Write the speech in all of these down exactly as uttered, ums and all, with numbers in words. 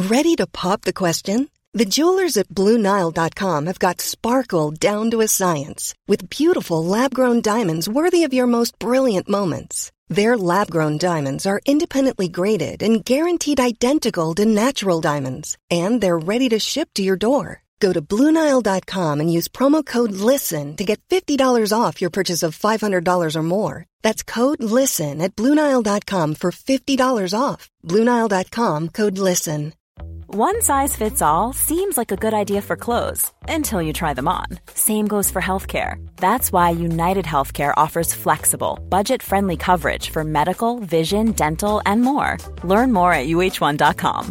Ready to pop the question? The jewelers at Blue Nile dot com have got sparkle down to a science with beautiful lab-grown diamonds worthy of your most brilliant moments. Their lab-grown diamonds are independently graded and guaranteed identical to natural diamonds, and they're ready to ship to your door. Go to Blue Nile dot com and use promo code LISTEN to get fifty dollars off your purchase of five hundred dollars or more. That's code LISTEN at Blue Nile dot com for fifty dollars off. Blue Nile dot com, code LISTEN. One size fits all seems like a good idea for clothes until you try them on. Same goes for healthcare. That's why United Healthcare offers flexible, budget-friendly coverage for medical, vision, dental, and more. Learn more at U H one dot com.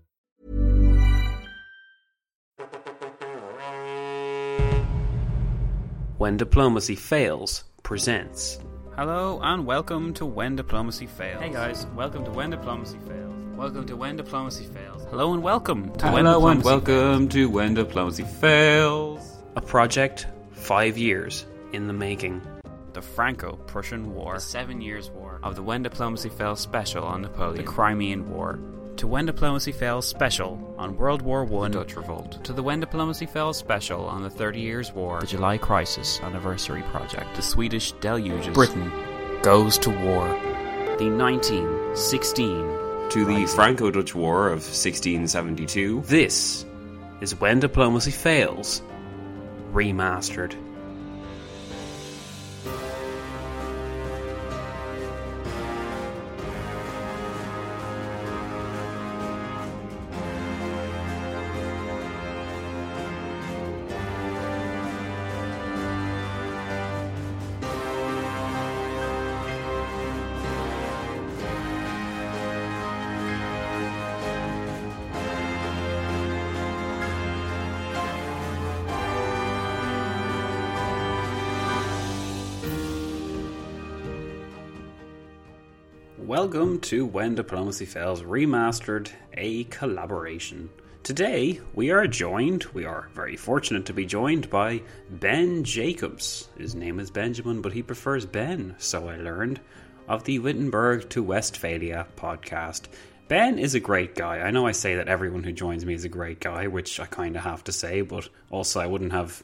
When Diplomacy Fails presents. Hello and welcome to When Diplomacy Fails. Hey guys, welcome to When Diplomacy Fails. Welcome to When Diplomacy Fails. Hello and welcome to When Hello Diplomacy and welcome Fails. to When Diplomacy Fails. A project five years in the making. The Franco-Prussian War. The Seven Years' War. Of the When Diplomacy Fails special on Napoleon. The Crimean War. To When Diplomacy Fails special on World War One, the Dutch Revolt. To the When Diplomacy Fails special on the Thirty Years' War, the July Crisis Anniversary Project, the Swedish Deluges, Britain Goes to War, the nineteen sixteen to the Rising. Franco-Dutch War of sixteen seventy-two. This is When Diplomacy Fails Remastered. Welcome to When Diplomacy Fails Remastered, a collaboration. Today, we are joined, we are very fortunate to be joined by Ben Jacobs. His name is Benjamin, but he prefers Ben, so I learned, of the Wittenberg to Westphalia podcast. Ben is a great guy. I know I say that everyone who joins me is a great guy, which I kind of have to say, but also I wouldn't have...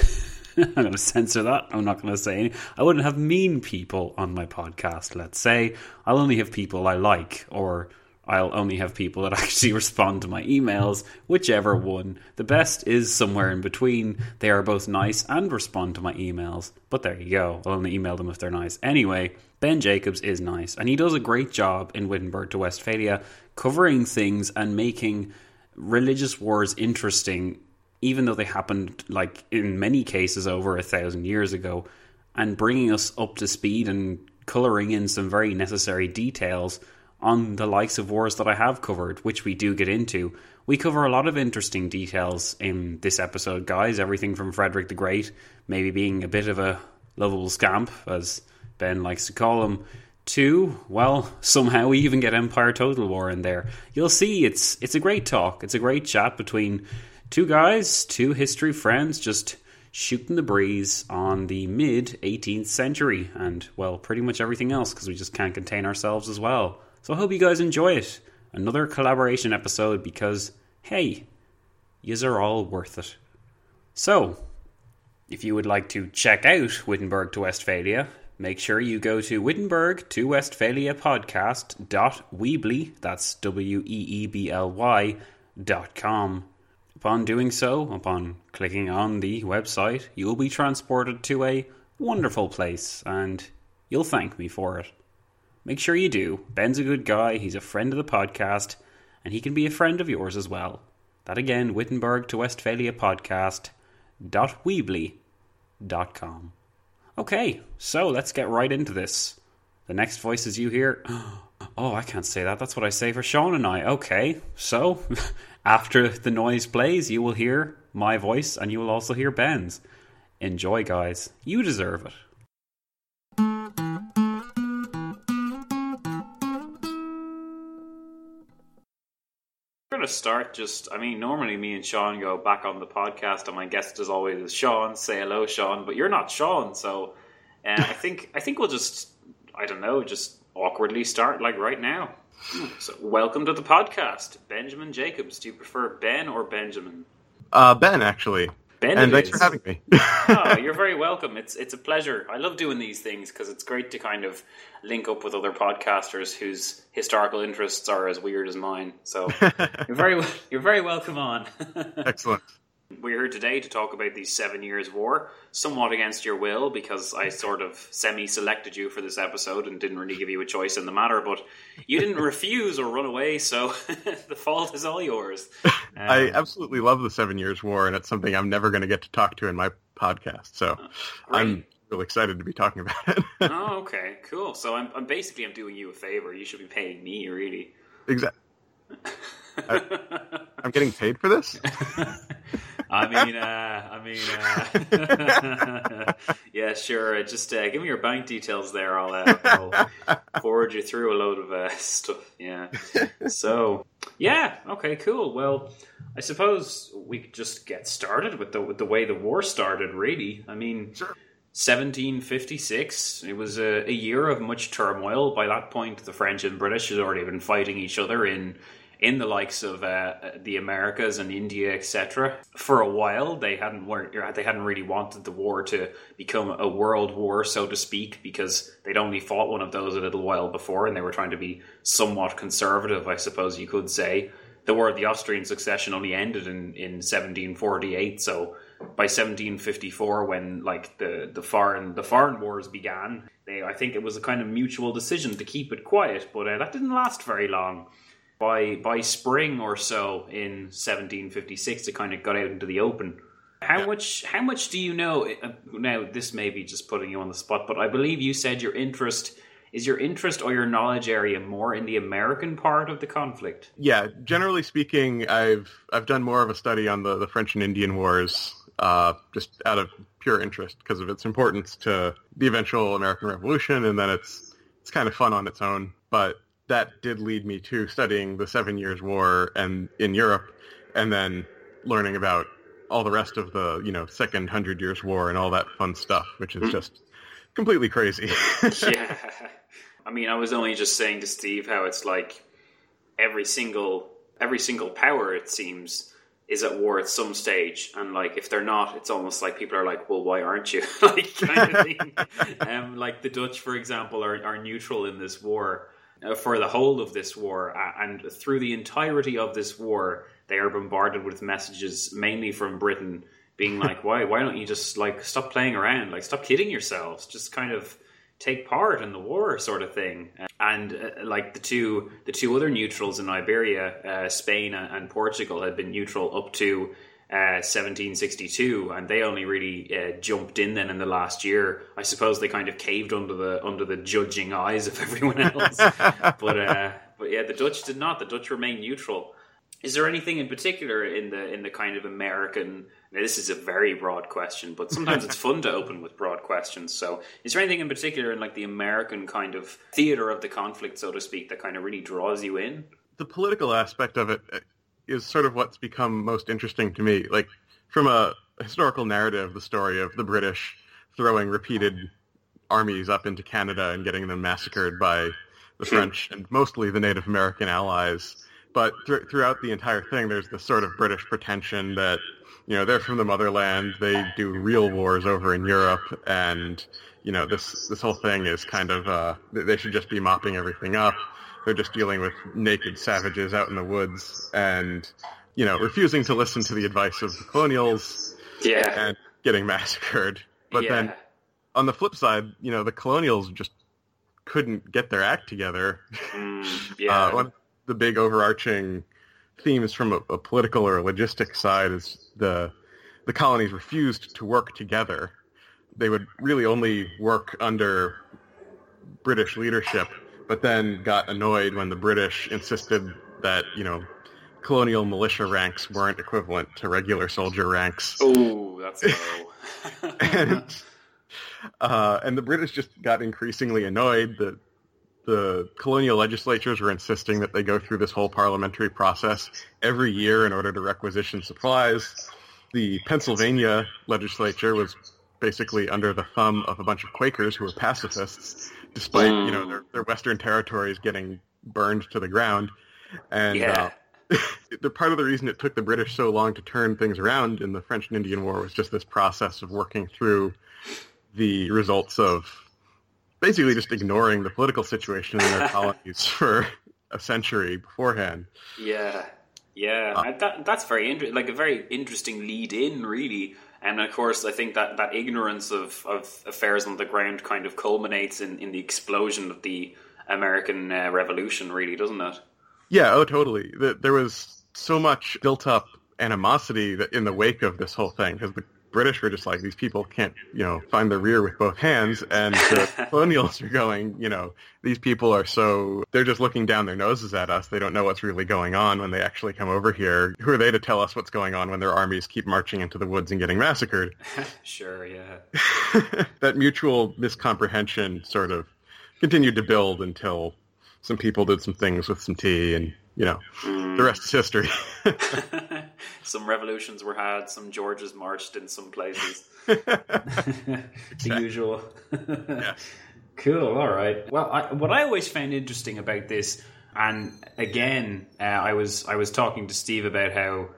I'm going to censor that. I'm not going to say any. I wouldn't have mean people on my podcast, let's say. I'll only have people I like, or I'll only have people that actually respond to my emails, whichever one. The best is somewhere in between. They are both nice and respond to my emails. But there you go. I'll only email them if they're nice. Anyway, Ben Jacobs is nice, and he does a great job in Wittenberg to Westphalia, covering things and making religious wars interesting, even though they happened, like, in many cases over a thousand years ago, and bringing us up to speed and colouring in some very necessary details on the likes of wars that I have covered, which we do get into. We cover a lot of interesting details in this episode, guys. Everything from Frederick the Great, maybe being a bit of a lovable scamp, as Ben likes to call him, to, well, somehow we even get Empire Total War in there. You'll see, it's it's a great talk. It's a great chat between two guys, two history friends, just shooting the breeze on the mid-eighteenth century and, well, pretty much everything else, because we just can't contain ourselves as well. So I hope you guys enjoy it. Another collaboration episode because, hey, yous are all worth it. So, if you would like to check out Wittenberg to Westphalia, make sure you go to Wittenberg to Westphalia podcast dot weebly, that's W E E B L Y, dot com. Upon doing so, upon clicking on the website, you will be transported to a wonderful place, and you'll thank me for it. Make sure you do. Ben's a good guy, he's a friend of the podcast, and he can be a friend of yours as well. That again, Wittenberg to Westphalia podcast dot weebly dot com. Okay, so let's get right into this. The next voices you hear... Oh, I can't say that. That's what I say for Sean and I. Okay, so after the noise plays, you will hear my voice and you will also hear Ben's. Enjoy, guys. You deserve it. We're going to start just, I mean, normally me and Sean go back on the podcast and my guest as always is Sean. Say hello, Sean, but you're not Sean, so uh, I think I think we'll just, I don't know, just awkwardly start like right now. So, welcome to the podcast, Benjamin Jacobs. Do you prefer Ben or Benjamin? Uh, Ben, actually. Ben, and thanks is. for having me. Oh, you're very welcome. It's it's a pleasure. I love doing these things because it's great to kind of link up with other podcasters whose historical interests are as weird as mine. So you're very you're very welcome on. Excellent. We're here today to talk about the Seven Years' War, somewhat against your will, because I sort of semi-selected you for this episode and didn't really give you a choice in the matter, but you didn't refuse or run away, so the fault is all yours. Um, I absolutely love the Seven Years' War, and it's something I'm never going to get to talk to in my podcast, so uh, I'm really excited to be talking about it. Oh, okay, cool. So I'm, I'm basically I'm doing you a favor. You should be paying me, really. Exactly. I, I'm getting paid for this? I mean, uh, I mean, uh, yeah, sure. Just uh, give me your bank details there. I'll, uh, I'll forward you through a load of uh, stuff. Yeah. So, yeah. Okay. Cool. Well, I suppose we could just get started with the with the way the war started. Really, I mean, sure. seventeen fifty-six. It was a, a year of much turmoil. By that point, the French and British had already been fighting each other in. in the likes of uh, the Americas and India, et cetera. For a while, they hadn't weren't, they hadn't really wanted the war to become a world war, so to speak, because they'd only fought one of those a little while before, and they were trying to be somewhat conservative, I suppose you could say. The war of the Austrian succession only ended in, in seventeen forty-eight, so by seventeen fifty-four, when like the, the foreign the foreign wars began, they I think it was a kind of mutual decision to keep it quiet, but uh, that didn't last very long. By by spring or so in seventeen fifty-six, it kind of got out into the open. How much How much do you know? Now, this may be just putting you on the spot, but I believe you said your interest is your interest or your knowledge area more in the American part of the conflict. Yeah, generally speaking, I've I've done more of a study on the, the French and Indian Wars, uh, just out of pure interest because of its importance to the eventual American Revolution, and then it's it's kind of fun on its own, but. That did lead me to studying the Seven Years' War and in Europe, and then learning about all the rest of the, you know, Second Hundred Years' War and all that fun stuff, which is just completely crazy. Yeah. I mean, I was only just saying to Steve how it's like every single every single power, it seems, is at war at some stage, and like if they're not, it's almost like people are like, well, why aren't you? Like kind of thing. um, like the Dutch, for example, are, are neutral in this war. Uh, for the whole of this war, uh, and through the entirety of this war, they are bombarded with messages, mainly from Britain, being like, "Why? Why don't you just like stop playing around? Like, stop kidding yourselves. Just kind of take part in the war, sort of thing." Uh, and uh, like the two, the two other neutrals in Iberia, uh, Spain and, and Portugal, had been neutral up to uh, seventeen sixty-two, and they only really uh, jumped in then in the last year. I suppose they kind of caved under the under the judging eyes of everyone else. but uh, but yeah, the Dutch did not. The Dutch remained neutral. Is there anything in particular in the in the kind of American? Now, this is a very broad question, but sometimes it's fun to open with broad questions. So, is there anything in particular in like the American kind of theater of the conflict, so to speak, that kind of really draws you in? The political aspect of it is sort of what's become most interesting to me. Like, from a historical narrative, the story of the British throwing repeated armies up into Canada and getting them massacred by the French and mostly the Native American allies. But th- throughout the entire thing, there's this sort of British pretension that, you know, they're from the motherland, they do real wars over in Europe, and, you know, this this whole thing is kind of, uh, they should just be mopping everything up. They're just dealing with naked savages out in the woods and, you know, refusing to listen to the advice of the colonials yeah. and getting massacred. But yeah. then, on the flip side, you know, the colonials just couldn't get their act together. Mm, yeah. uh, one of the big overarching themes from a, a political or a logistic side is the the colonies refused to work together. They would really only work under British leadership, but then got annoyed when the British insisted that, you know, colonial militia ranks weren't equivalent to regular soldier ranks. Oh, that's low. and, uh, and the British just got increasingly annoyed that the colonial legislatures were insisting that they go through this whole parliamentary process every year in order to requisition supplies. The Pennsylvania legislature was basically under the thumb of a bunch of Quakers who were pacifists, despite, you know, their, their western territories getting burned to the ground. And Yeah. uh, the part of the reason it took the British so long to turn things around in the French and Indian War was just this process of working through the results of basically just ignoring the political situation in their colonies for a century beforehand. Yeah, yeah, Uh, And that that's very inter- like a very interesting lead in, really. And of course, I think that, that ignorance of, of affairs on the ground kind of culminates in, in the explosion of the American uh, Revolution, really, doesn't it? Yeah, oh, totally. The, there was so much built-up animosity that in the wake of this whole thing, because the British were just like, these people can't, you know, find the rear with both hands, and the colonials are going, you know, these people are so, they're just looking down their noses at us. They don't know what's really going on when they actually come over here. Who are they to tell us what's going on when their armies keep marching into the woods and getting massacred? Sure, yeah. That mutual miscomprehension sort of continued to build until some people did some things with some tea, and, you know, mm. the rest is history. Some revolutions were had, some Georges marched in some places. The usual. Yeah. Cool, all right. Well, I, what I always found interesting about this, and again, uh, I was I was talking to Steve about how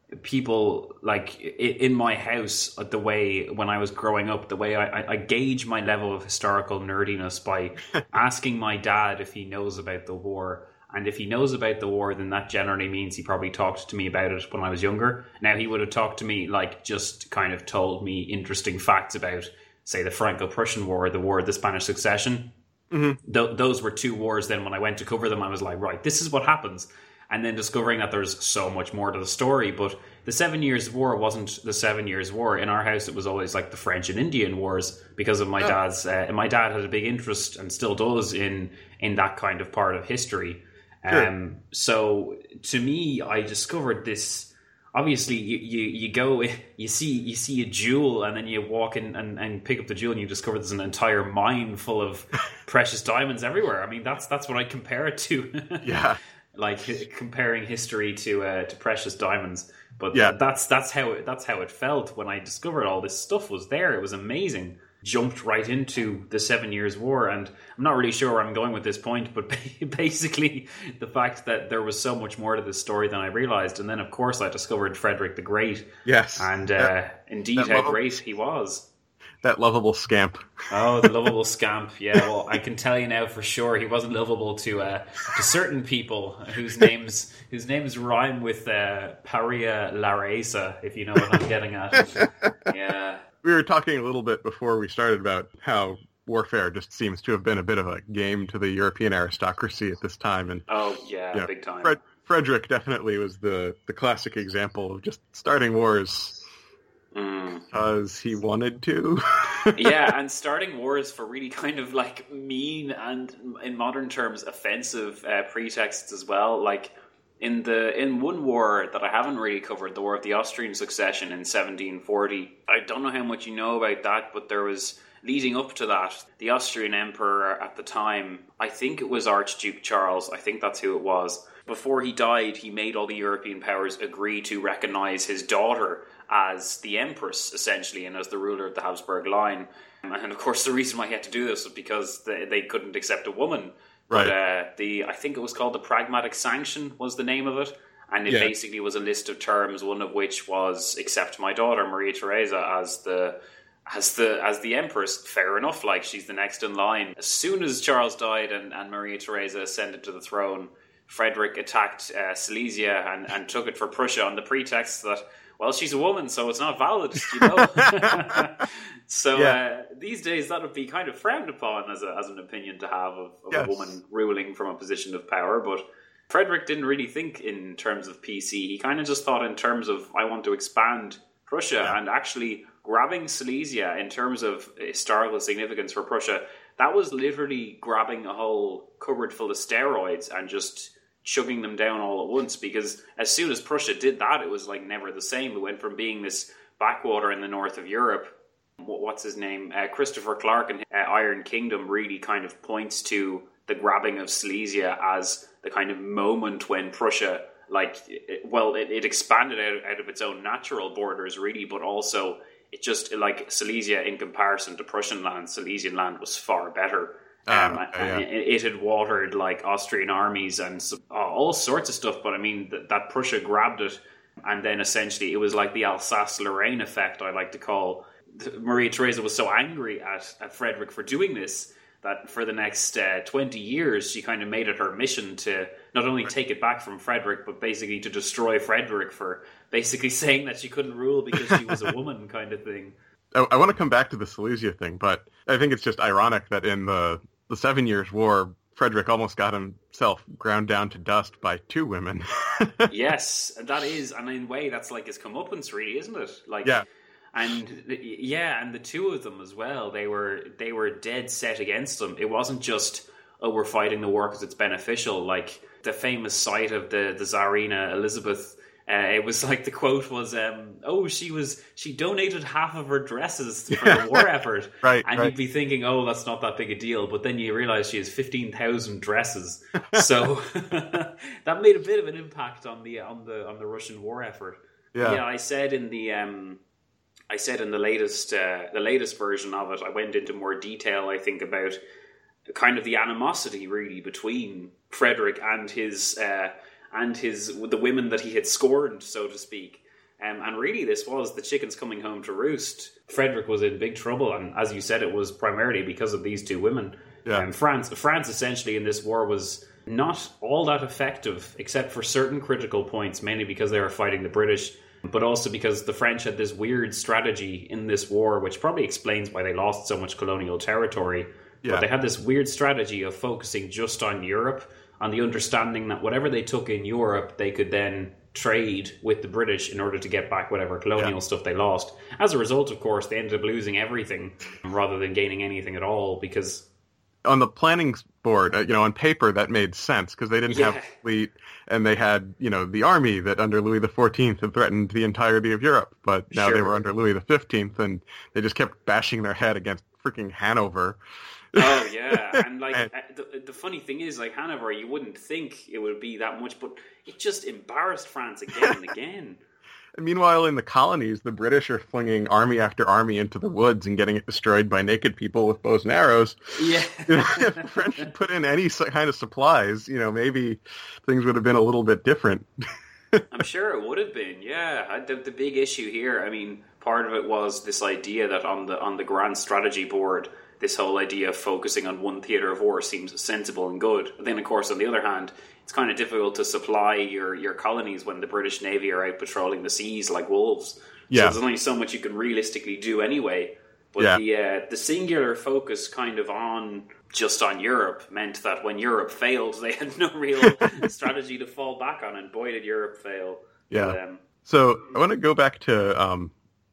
people, like, in my house, the way, when I was growing up, the way I, I gauge my level of historical nerdiness by asking my dad if he knows about the war. And if he knows about the war, then that generally means he probably talked to me about it when I was younger. Now, he would have talked to me, like, just kind of told me interesting facts about, say, the Franco-Prussian War, the War of the Spanish Succession. Mm-hmm. Th- those were two wars. Then when I went to cover them, I was like, right, this is what happens. And then discovering that there's so much more to the story. But the Seven Years' War wasn't the Seven Years' War. In our house, it was always like the French and Indian Wars, because of my oh. dad's... Uh, and my dad had a big interest, and still does, in, in that kind of part of history. Sure. Um, so to me, I discovered this. Obviously, you, you, you go, you see you see a jewel, and then you walk in and, and pick up the jewel, and you discover there's an entire mine full of precious diamonds everywhere. I mean, that's that's what I compare it to. Yeah, like comparing history to uh, to precious diamonds. But yeah. that's that's how it, that's how it felt when I discovered all this stuff was there. It was amazing. Jumped right into the Seven Years' War, and I'm not really sure where I'm going with this point, but basically the fact that there was so much more to this story than I realized. And then, of course, I discovered Frederick the Great. Yes. And uh, that, indeed that how lovable, great he was. That lovable scamp. Oh, the lovable scamp. Yeah, well, I can tell you now for sure he wasn't lovable to uh, to certain people whose names whose names rhyme with uh, Paria Laresa, if you know what I'm getting at. Yeah. We were talking a little bit before we started about how warfare just seems to have been a bit of a game to the European aristocracy at this time. And oh, yeah, you know, big time. Fred, Frederick definitely was the, the classic example of just starting wars mm. because he wanted to. Yeah, and starting wars for really kind of like mean and, in modern terms, offensive uh, pretexts as well. Like, In the in one war that I haven't really covered, the War of the Austrian Succession in seventeen forty, I don't know how much you know about that, but there was, leading up to that, the Austrian Emperor at the time, I think it was Archduke Charles, I think that's who it was. Before he died, he made all the European powers agree to recognise his daughter as the Empress, essentially, and as the ruler of the Habsburg line. And of course, the reason why he had to do this was because they, they couldn't accept a woman. Right. But uh, the I think it was called the Pragmatic Sanction was the name of it, and it yeah. basically was a list of terms, one of which was accept my daughter Maria Theresa as the as the as the Empress. Fair enough, like, she's the next in line. As soon as Charles died and, and Maria Theresa ascended to the throne, Frederick attacked uh, Silesia and, and took it for Prussia on the pretext that, well, she's a woman, so it's not valid, you know. So yeah. uh, these days that would be kind of frowned upon as a, as an opinion to have of, of yes. a woman ruling from a position of power. But Frederick didn't really think in terms of P C. He kind of just thought in terms of, I want to expand Prussia, yeah. and actually grabbing Silesia in terms of historical significance for Prussia, that was literally grabbing a whole cupboard full of steroids and just chugging them down all at once, because as soon as Prussia did that, it was like never the same. It went from being this backwater in the north of Europe. What's his name? Uh, Christopher Clark and uh, Iron Kingdom really kind of points to the grabbing of Silesia as the kind of moment when Prussia, like, it, well, it, it expanded out, out of its own natural borders, really, but also it just, like, Silesia in comparison to Prussian land, Silesian land was far better. Um, uh, and yeah. it, it had watered like Austrian armies and so, all sorts of stuff. But I mean, th- that Prussia grabbed it, and then essentially it was like the Alsace-Lorraine effect, I like to call. Maria Theresa was so angry at, at Frederick for doing this that for the next uh, twenty years, she kind of made it her mission to not only take it back from Frederick, but basically to destroy Frederick for basically saying that she couldn't rule because she was a woman, kind of thing. I, I want to come back to the Silesia thing, but I think it's just ironic that in the, the Seven Years' War, Frederick almost got himself ground down to dust by two women. Yes, that is, and in a way, that's like his comeuppance, really, isn't it? Like, yeah. And yeah, and the two of them as well, they were they were dead set against them. It wasn't just, oh, we're fighting the war because it's beneficial. Like the famous sight of the, the Tsarina Elizabeth, uh, it was like the quote was, um, oh, she was she donated half of her dresses for the war effort. Right, and right. you'd be thinking, oh, that's not that big a deal. But then you realize she has fifteen thousand dresses. So that made a bit of an impact on the on the on the Russian war effort. Yeah, yeah I said in the... Um, I said in the latest uh, the latest version of it, I went into more detail, I think, about kind of the animosity really between Frederick and his uh, and his the women that he had scorned, so to speak. Um, and really, this was the chickens coming home to roost. Frederick was in big trouble, and as you said, it was primarily because of these two women. Yeah. Um, France, France, essentially, in this war was not all that effective, except for certain critical points, mainly because they were fighting the British, but also because the French had this weird strategy in this war, which probably explains why they lost so much colonial territory. Yeah. But they had this weird strategy of focusing just on Europe, on the understanding that whatever they took in Europe, they could then trade with the British in order to get back whatever colonial yeah. stuff they lost. As a result, of course, they ended up losing everything rather than gaining anything at all, because... On the planning board, uh, you know, on paper, that made sense because they didn't Yeah. have a fleet, and they had, you know, the army that under Louis the fourteenth had threatened the entirety of Europe. But now they Sure. were under Louis the fifteenth, and they just kept bashing their head against freaking Hanover. Oh, yeah. And, like, And- uh, the, the funny thing is, like, Hanover, you wouldn't think it would be that much, but it just embarrassed France again and again. And meanwhile, in the colonies, the British are flinging army after army into the woods and getting it destroyed by naked people with bows and arrows. Yeah. If the French had put in any s- kind of supplies, you know, maybe things would have been a little bit different. I'm sure it would have been, yeah. The, the big issue here, I mean, part of it was this idea that on the on the grand strategy board, this whole idea of focusing on one theatre of war seems sensible and good. But then, of course, on the other hand, it's kind of difficult to supply your, your colonies when the British Navy are out patrolling the seas like wolves. Yeah. So there's only so much you can realistically do anyway. But Yeah. the uh, the singular focus kind of on just on Europe meant that when Europe failed, they had no real strategy to fall back on, and boy did Europe fail. Yeah. But, um, So I want to go back to um,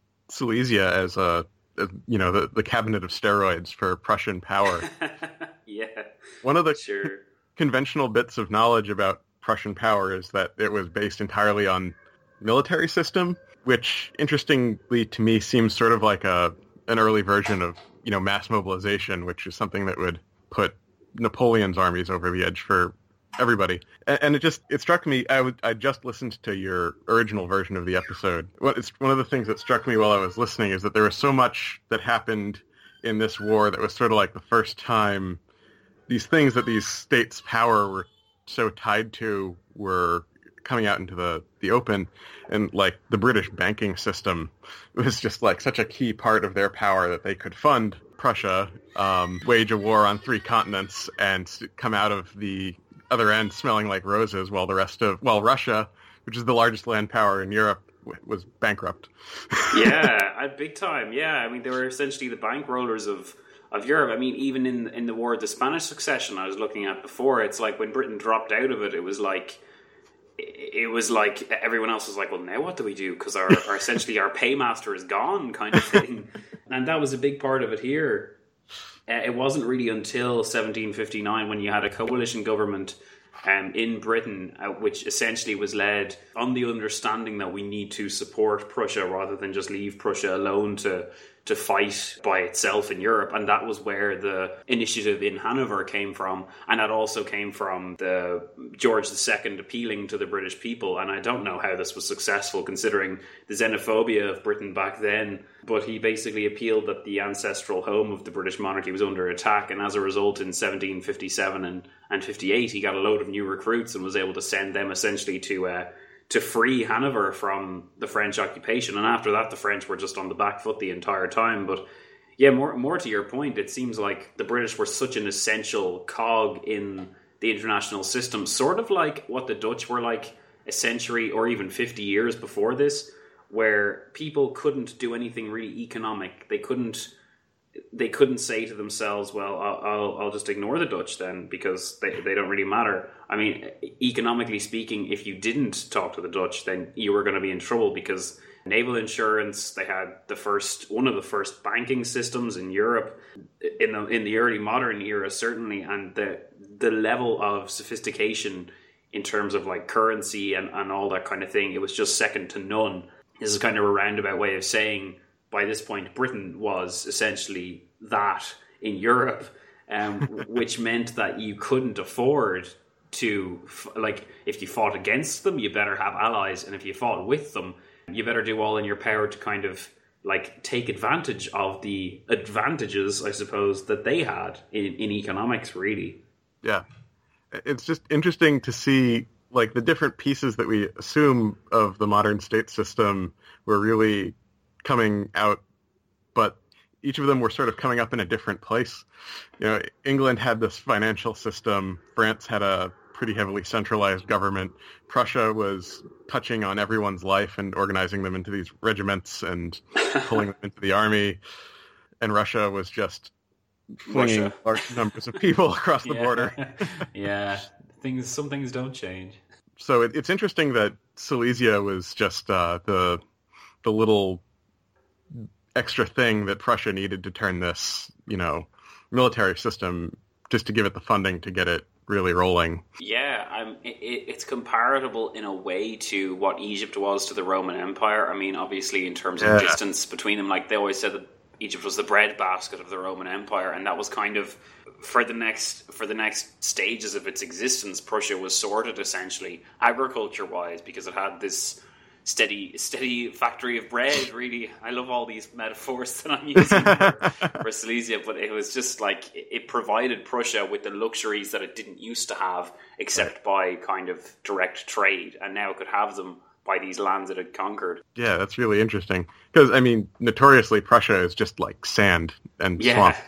Silesia as a, as, you know, the, the cabinet of steroids for Prussian power. yeah, One of the sure. conventional bits of knowledge about Prussian power is that it was based entirely on military system, which interestingly to me seems sort of like a an early version of, you know, mass mobilization, which is something that would put Napoleon's armies over the edge for everybody. And, and it just, it struck me, I would, I just listened to your original version of the episode. What it's one of the things that struck me while I was listening is that there was so much that happened in this war that was sort of like the first time these things that these states' power were so tied to were coming out into the, the open. And like the British banking system was just like such a key part of their power that they could fund Prussia, um, wage a war on three continents, and come out of the other end smelling like roses, while the rest of, well, Russia, which is the largest land power in Europe, w- was bankrupt. yeah, at big time. Yeah, I mean, they were essentially the bankrollers of, of Europe. I mean, even in in the War of the Spanish Succession I was looking at before, it's like when Britain dropped out of it, it was like, it was like everyone else was like, well, now what do we do? Because our, our essentially our paymaster is gone, kind of thing. And that was a big part of it here. Uh, it wasn't really until seventeen fifty-nine when you had a coalition government um, in Britain, uh, which essentially was led on the understanding that we need to support Prussia rather than just leave Prussia alone to to fight by itself in Europe, and that was where the initiative in Hanover came from, and that also came from the George the Second appealing to the British people. And I don't know how this was successful considering the xenophobia of Britain back then, but he basically appealed that the ancestral home of the British monarchy was under attack, and as a result in seventeen fifty-seven and, and fifty-eight he got a load of new recruits and was able to send them essentially to uh, to free Hanover from the French occupation. And after that, the French were just on the back foot the entire time. But yeah, more more to your point, it seems like the British were such an essential cog in the international system, sort of like what the Dutch were like a century or even fifty years before this, where people couldn't do anything really economic. They couldn't they couldn't say to themselves, well, I'll, I'll, I'll just ignore the Dutch then because they, they don't really matter. I mean, economically speaking, if you didn't talk to the Dutch, then you were going to be in trouble because naval insurance, they had the first, one of the first banking systems in Europe in the in the early modern era, certainly, and the the level of sophistication in terms of like currency and, and all that kind of thing, it was just second to none. This is kind of a roundabout way of saying by this point, Britain was essentially that in Europe, um, which meant that you couldn't afford to, like, if you fought against them, you better have allies, and if you fought with them, you better do all in your power to kind of, like, take advantage of the advantages, I suppose, that they had in, in economics, really. Yeah. It's just interesting to see, like, the different pieces that we assume of the modern state system were really coming out, but each of them were sort of coming up in a different place. You know, England had this financial system. France had a pretty heavily centralized government. Prussia was touching on everyone's life and organizing them into these regiments and pulling them into the army. And Russia was just flinging Russia. large numbers of people across the yeah. border. yeah, things. Some things don't change. So it, it's interesting that Silesia was just uh, the the little extra thing that Prussia needed to turn this, you know, military system, just to give it the funding to get it really rolling. Yeah, um, it, it's comparable in a way to what Egypt was to the Roman Empire. I mean, obviously, in terms of yeah. distance between them, like they always said that Egypt was the breadbasket of the Roman Empire, and that was kind of for the next for the next stages of its existence. Prussia was sorted essentially agriculture-wise because it had this steady steady factory of bread, really. I love all these metaphors that I'm using for, for Silesia, but it was just like it provided Prussia with the luxuries that it didn't used to have except by kind of direct trade, and now it could have them by these lands it had conquered. Yeah, that's really interesting. Because, I mean, notoriously Prussia is just like sand and yeah. swamp.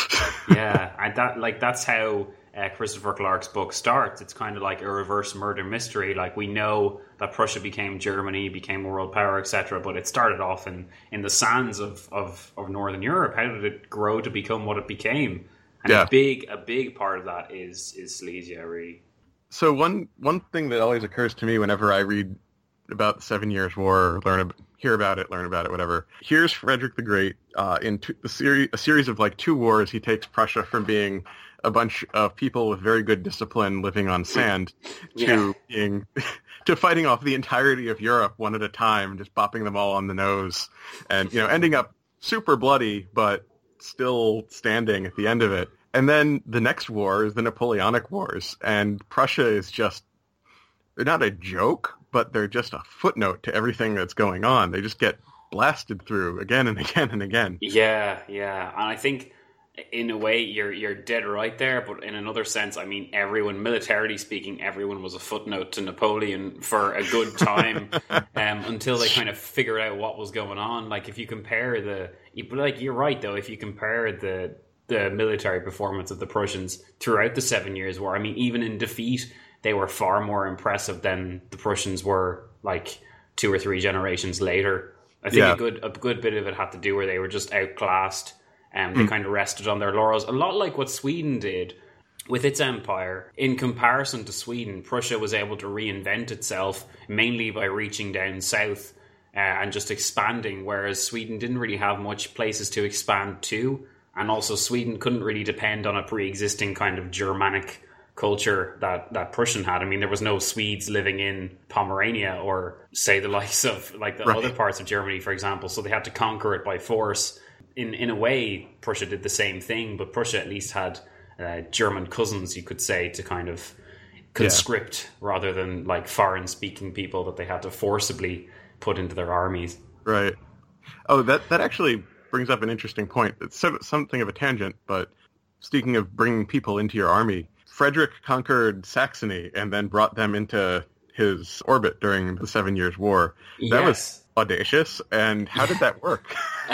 yeah, and that like that's how Uh, Christopher Clark's book starts. It's kind of like a reverse murder mystery. Like, we know that Prussia became Germany, became a world power, et cetera, but it started off in, in the sands of, of, of Northern Europe. How did it grow to become what it became? And yeah. a big a big part of that is is Silesia, really. So one one thing that always occurs to me whenever I read about the Seven Years' War, learn hear about it, learn about it, whatever. Here's Frederick the Great uh, in two, a, series, a series of like two wars. He takes Prussia from being a bunch of people with very good discipline living on sand to yeah. being to fighting off the entirety of Europe one at a time, just bopping them all on the nose, and you know ending up super bloody, but still standing at the end of it. And then the next war is the Napoleonic Wars, and Prussia is just, they're not a joke, but they're just a footnote to everything that's going on. They just get blasted through again and again and again. Yeah, yeah. And I think in a way you're you're dead right there, but in another sense, I mean, everyone, militarily speaking, everyone was a footnote to Napoleon for a good time um, until they kind of figured out what was going on. Like, if you compare the, like, you're right though, if you compare the the military performance of the Prussians throughout the Seven Years' War, I mean, even in defeat, they were far more impressive than the Prussians were like two or three generations later. I think yeah. a good a good bit of it had to do where they were just outclassed, and they mm. kind of rested on their laurels, a lot like what Sweden did with its empire. In comparison to Sweden, Prussia was able to reinvent itself mainly by reaching down south uh, and just expanding, whereas Sweden didn't really have much places to expand to. And also Sweden couldn't really depend on a pre-existing kind of Germanic culture that, that Prussian had. I mean, there was no Swedes living in Pomerania or, say, the likes of like the right. other parts of Germany, for example. So they had to conquer it by force. in, in a way, Prussia did the same thing, but Prussia at least had uh, German cousins, you could say, to kind of conscript yeah. rather than like foreign-speaking people that they had to forcibly put into their armies. Right. Oh, that that actually brings up an interesting point. It's sort of something of a tangent, but speaking of bringing people into your army, Frederick conquered Saxony and then brought them into his orbit during the Seven Years' War. That yes. was audacious. And how did that work?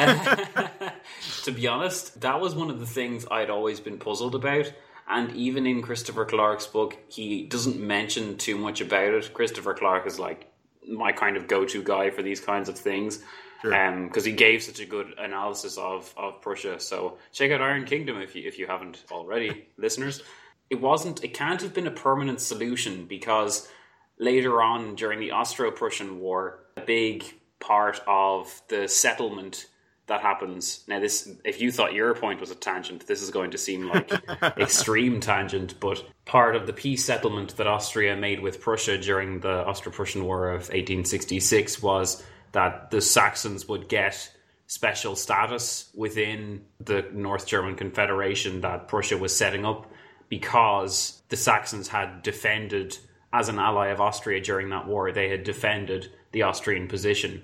To be honest, that was one of the things I'd always been puzzled about. And even in Christopher Clark's book, he doesn't mention too much about it. Christopher Clark is like my kind of go-to guy for these kinds of things. Sure. Um, because he gave such a good analysis of, of Prussia. So check out Iron Kingdom if you if you haven't already, listeners. It wasn't. It can't have been a permanent solution because later on during the Austro-Prussian War, a big part of the settlement that happens. Now, this, if you thought your point was a tangent, this is going to seem like extreme tangent. But part of the peace settlement that Austria made with Prussia during the Austro-Prussian War of eighteen sixty-six was that the Saxons would get special status within the North German Confederation that Prussia was setting up because the Saxons had defended, as an ally of Austria during that war, they had defended the Austrian position.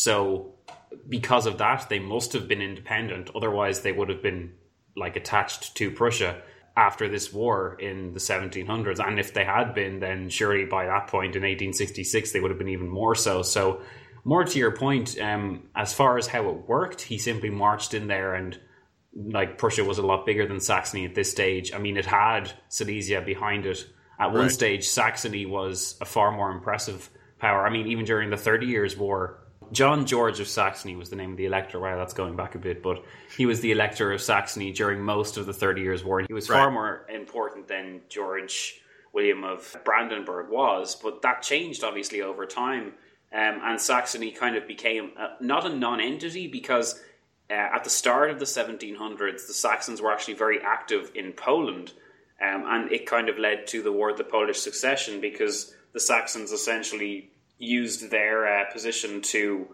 So because of that, they must have been independent. Otherwise, they would have been like attached to Prussia after this war in the seventeen hundreds. And if they had been, then surely by that point in eighteen sixty-six, they would have been even more so. So more to your point, um, as far as how it worked, he simply marched in there and like Prussia was a lot bigger than Saxony at this stage. I mean, it had Silesia behind it. At one right. stage, Saxony was a far more impressive power. I mean, even during the Thirty Years' War, John George of Saxony was the name of the elector. Wow, that's going back a bit, but he was the elector of Saxony during most of the Thirty Years' War. He was right. far more important than George William of Brandenburg was, but that changed obviously over time. Um, and Saxony kind of became a, not a non-entity because uh, at the start of the seventeen hundreds, the Saxons were actually very active in Poland. Um, and it kind of led to the War of the Polish Succession because the Saxons essentially used their uh, position to,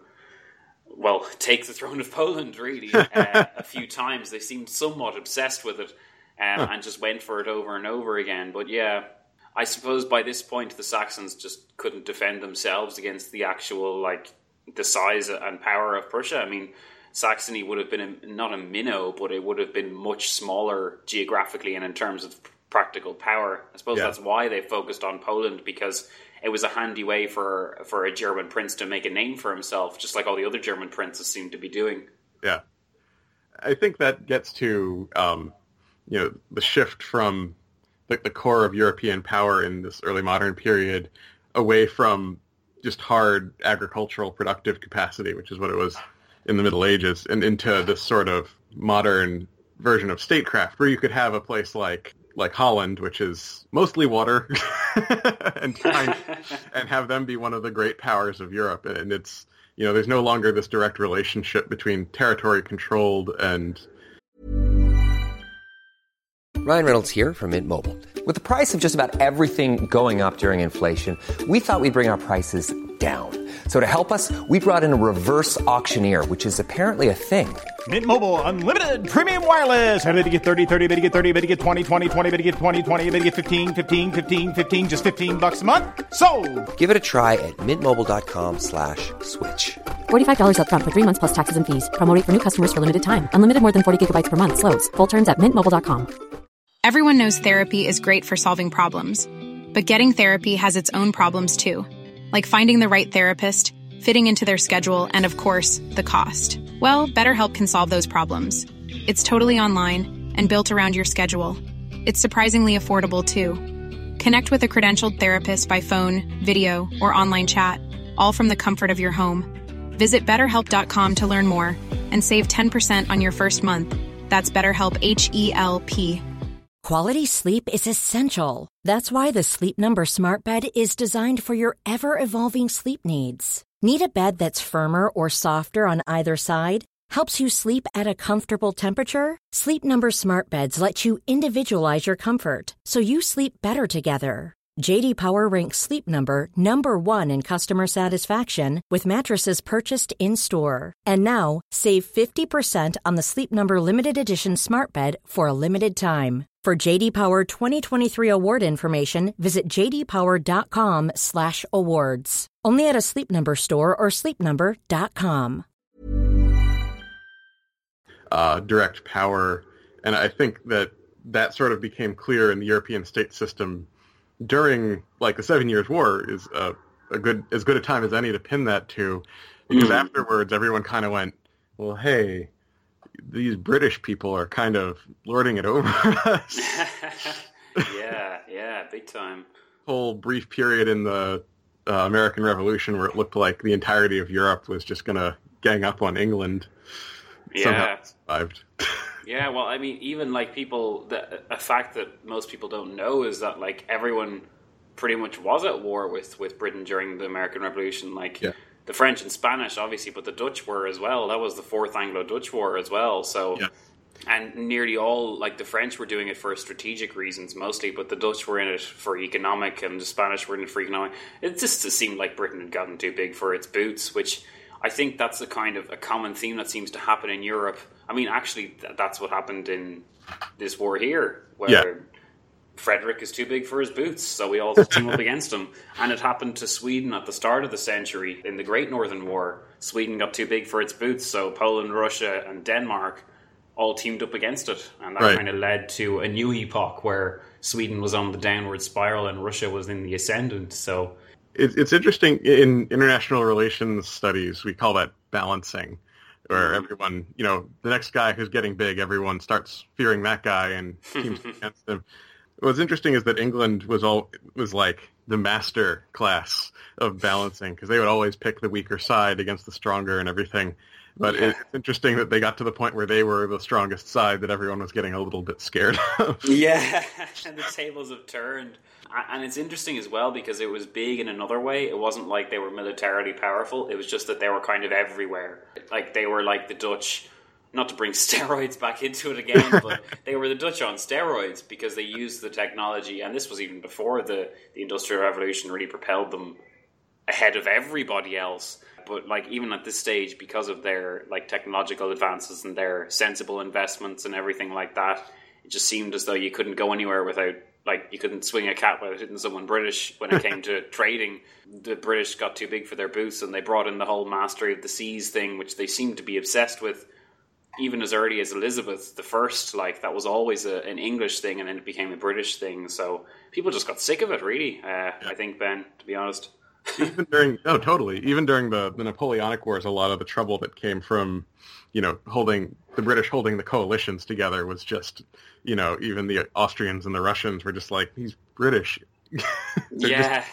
well, take the throne of Poland, really, uh, a few times. They seemed somewhat obsessed with it um, huh. and just went for it over and over again. But yeah, I suppose by this point, the Saxons just couldn't defend themselves against the actual, like, the size and power of Prussia. I mean, Saxony would have been a, not a minnow, but it would have been much smaller geographically and in terms of practical power. I suppose yeah. that's why they focused on Poland, because it was a handy way for, for a German prince to make a name for himself, just like all the other German princes seem to be doing. Yeah. I think that gets to, um, you know, the shift from the core of European power in this early modern period away from just hard agricultural productive capacity, which is what it was in the Middle Ages, and into this sort of modern version of statecraft where you could have a place like like Holland, which is mostly water, and time, and have them be one of the great powers of Europe. And it's, you know, there's no longer this direct relationship between territory controlled and... Ryan Reynolds here from Mint Mobile. With the price of just about everything going up during inflation, we thought we'd bring our prices down. So to help us, we brought in a reverse auctioneer, which is apparently a thing. Mint Mobile Unlimited Premium Wireless. How to get thirty, thirty, how to get thirty, how to get twenty, twenty, twenty, how to get twenty, twenty, how to get fifteen, fifteen, fifteen, fifteen, just fifteen bucks a month? Sold! Give it a try at mintmobile.com slash switch. forty-five dollars up front for three months plus taxes and fees. Promo rate for new customers for limited time. Unlimited more than forty gigabytes per month. Slows full terms at mint mobile dot com. Everyone knows therapy is great for solving problems. But getting therapy has its own problems too. Like finding the right therapist, fitting into their schedule, and of course, the cost. Well, BetterHelp can solve those problems. It's totally online and built around your schedule. It's surprisingly affordable too. Connect with a credentialed therapist by phone, video, or online chat, all from the comfort of your home. Visit better help dot com to learn more and save ten percent on your first month. That's BetterHelp, H E L P. Quality sleep is essential. That's why the Sleep Number Smart Bed is designed for your ever-evolving sleep needs. Need a bed that's firmer or softer on either side? Helps you sleep at a comfortable temperature? Sleep Number Smart Beds let you individualize your comfort, so you sleep better together. J D Power ranks Sleep Number number one in customer satisfaction with mattresses purchased in-store. And now, save fifty percent on the Sleep Number Limited Edition Smart Bed for a limited time. For J D Power twenty twenty-three award information, visit jdpower.com slash awards. Only at a Sleep Number store or sleep number dot com. Uh, direct power, and I think that that sort of became clear in the European state system during, like, the Seven Years' War is a, a good as good a time as any to pin that to, because mm. afterwards everyone kind of went, well, hey, these British people are kind of lording it over us. yeah, yeah, big time. Whole brief period in the uh, American Revolution where it looked like the entirety of Europe was just going to gang up on England. Yeah. Somehow it survived. Yeah, well, I mean, even, like, people, the, a fact that most people don't know is that, like, everyone pretty much was at war with, with Britain during the American Revolution. Like, yeah. The French and Spanish, obviously, but the Dutch were as well. That was the Fourth Anglo-Dutch War as well. So, yeah. And nearly all, like, the French were doing it for strategic reasons mostly, but the Dutch were in it for economic, and the Spanish were in it for economic. It just seemed like Britain had gotten too big for its boots, which I think that's a kind of a common theme that seems to happen in Europe. I mean, actually, th- that's what happened in this war here, where yeah. Frederick is too big for his boots, so we all team up against him. And it happened to Sweden at the start of the century in the Great Northern War. Sweden got too big for its boots, so Poland, Russia, and Denmark all teamed up against it. And that right. kind of led to a new epoch where Sweden was on the downward spiral and Russia was in the ascendant. So it, it's interesting, in international relations studies, we call that balancing, where everyone, you know, the next guy who's getting big, everyone starts fearing that guy and teams against him. What's interesting is that England was all was like the master class of balancing, because they would always pick the weaker side against the stronger and everything. But yeah. it's interesting that they got to the point where they were the strongest side that everyone was getting a little bit scared of. Yeah, and the tables have turned. And it's interesting as well because it was big in another way. It wasn't like they were militarily powerful. It was just that they were kind of everywhere. Like they were like the Dutch, not to bring steroids back into it again, but they were the Dutch on steroids because they used the technology. And this was even before the, the Industrial Revolution really propelled them ahead of everybody else. But like even at this stage, because of their like technological advances and their sensible investments and everything like that, it just seemed as though you couldn't go anywhere without, like, you couldn't swing a cat without hitting someone British. When it came to trading, the British got too big for their boots, and they brought in the whole mastery of the seas thing, which they seemed to be obsessed with even as early as Elizabeth the First. Like, that was always a, an English thing, and then it became a British thing. So people just got sick of it, really, uh, yeah. I think, Ben, to be honest. Even during, oh, totally. Even during the, the Napoleonic Wars, a lot of the trouble that came from, you know, holding the British holding the coalitions together was just, you know, even the Austrians and the Russians were just like, these British, yeah,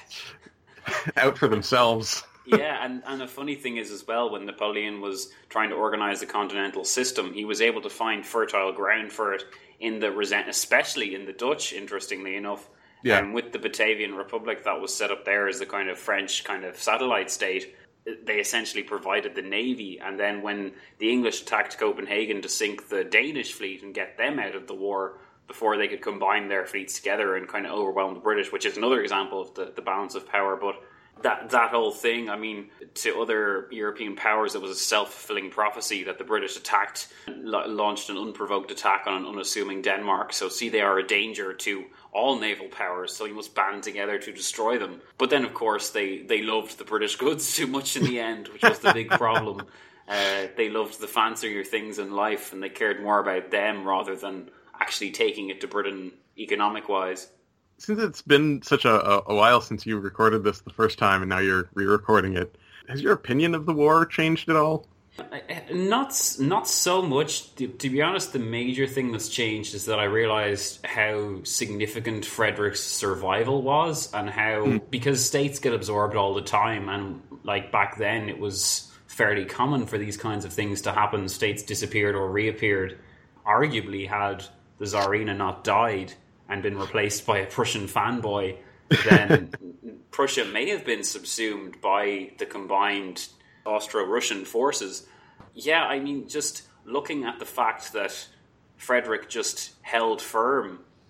out for themselves. Yeah, and, and the funny thing is as well, when Napoleon was trying to organize the continental system, he was able to find fertile ground for it in the resent, especially in the Dutch, interestingly enough. Yeah. And with the Batavian Republic that was set up there as the kind of French kind of satellite state, they essentially provided the navy. And then when the English attacked Copenhagen to sink the Danish fleet and get them out of the war before they could combine their fleets together and kind of overwhelm the British, which is another example of the, the balance of power. But that that whole thing, I mean, to other European powers, it was a self-fulfilling prophecy that the British attacked, la- launched an unprovoked attack on an unassuming Denmark. So see, they are a danger to all naval powers, so you must band together to destroy them. But then, of course, they, they loved the British goods too much in the end, which was the big problem. Uh, they loved the fancier things in life, and they cared more about them rather than actually taking it to Britain economic-wise. Since it's been such a, a while since you recorded this the first time, and now you're re-recording it, has your opinion of the war changed at all? Not not so much. To, to be honest, the major thing that's changed is that I realized how significant Frederick's survival was, and how, mm. because states get absorbed all the time, and like back then it was fairly common for these kinds of things to happen. States disappeared or reappeared. Arguably, had the Tsarina not died and been replaced by a Prussian fanboy, then Prussia may have been subsumed by the combined Austro-Russian forces. Yeah, I mean, just looking at the fact that Frederick just held firm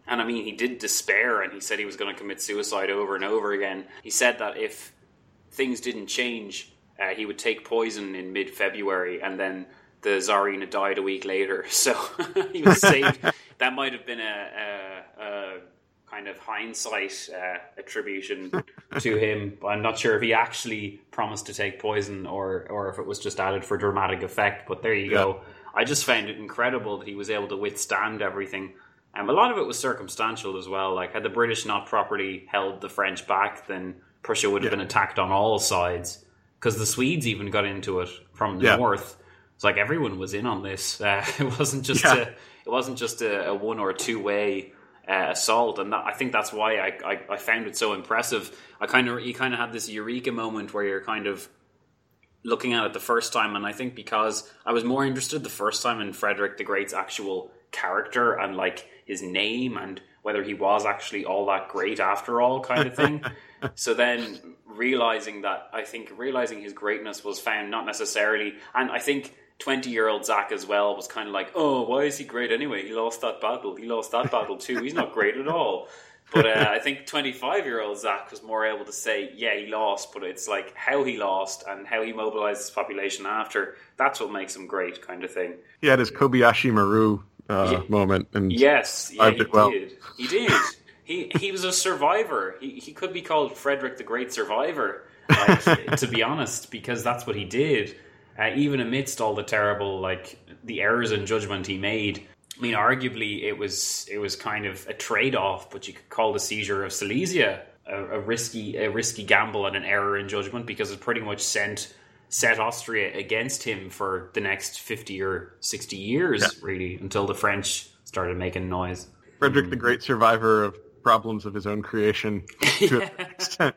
And I mean, he did despair, and he said he was going to commit suicide over and over again. He said that if things didn't change, uh, he would take poison in mid-February, and then the Tsarina died a week later. So he was saved. That might have been a, a, a kind of hindsight uh, attribution to him. I'm not sure if he actually promised to take poison or, or if it was just added for dramatic effect. But there you yeah. go. I just found it incredible that he was able to withstand everything. Um, a lot of it was circumstantial as well. Like, had the British not properly held the French back, then Prussia would have yeah. been attacked on all sides. Because the Swedes even got into it from the yeah. north. It's like everyone was in on this. Uh, it wasn't just yeah. a, it wasn't just a, a one or two way uh, assault, and that, I think that's why I, I, I found it so impressive. I kind of you kind of had this eureka moment where you're kind of looking at it the first time, and I think because I was more interested the first time in Frederick the Great's actual character and like his name and whether he was actually all that great after all, kind of thing. So then realizing that, I think realizing his greatness was found not necessarily, and I think twenty-year-old Zach as well was kind of like, oh, why is he great anyway? He lost that battle. He lost that battle too. He's not great at all. But uh, I think twenty-five-year-old Zach was more able to say, yeah, he lost, but it's like how he lost and how he mobilized his population after. That's what makes him great, kind of thing. He had his Kobayashi Maru uh, yeah. moment. And yes, yeah, he well. did. He did. He he was a survivor. He he could be called Frederick the Great Survivor, like, to be honest, because that's what he did. Uh, even amidst all the terrible, like, the errors in judgment he made. I mean, arguably, it was it was kind of a trade-off, but you could call the seizure of Silesia a, a risky a risky gamble and an error in judgment, because it pretty much sent set Austria against him for the next fifty or sixty years, yeah. really, until the French started making noise. Frederick mm. the Great Survivor of problems of his own creation, to an extent.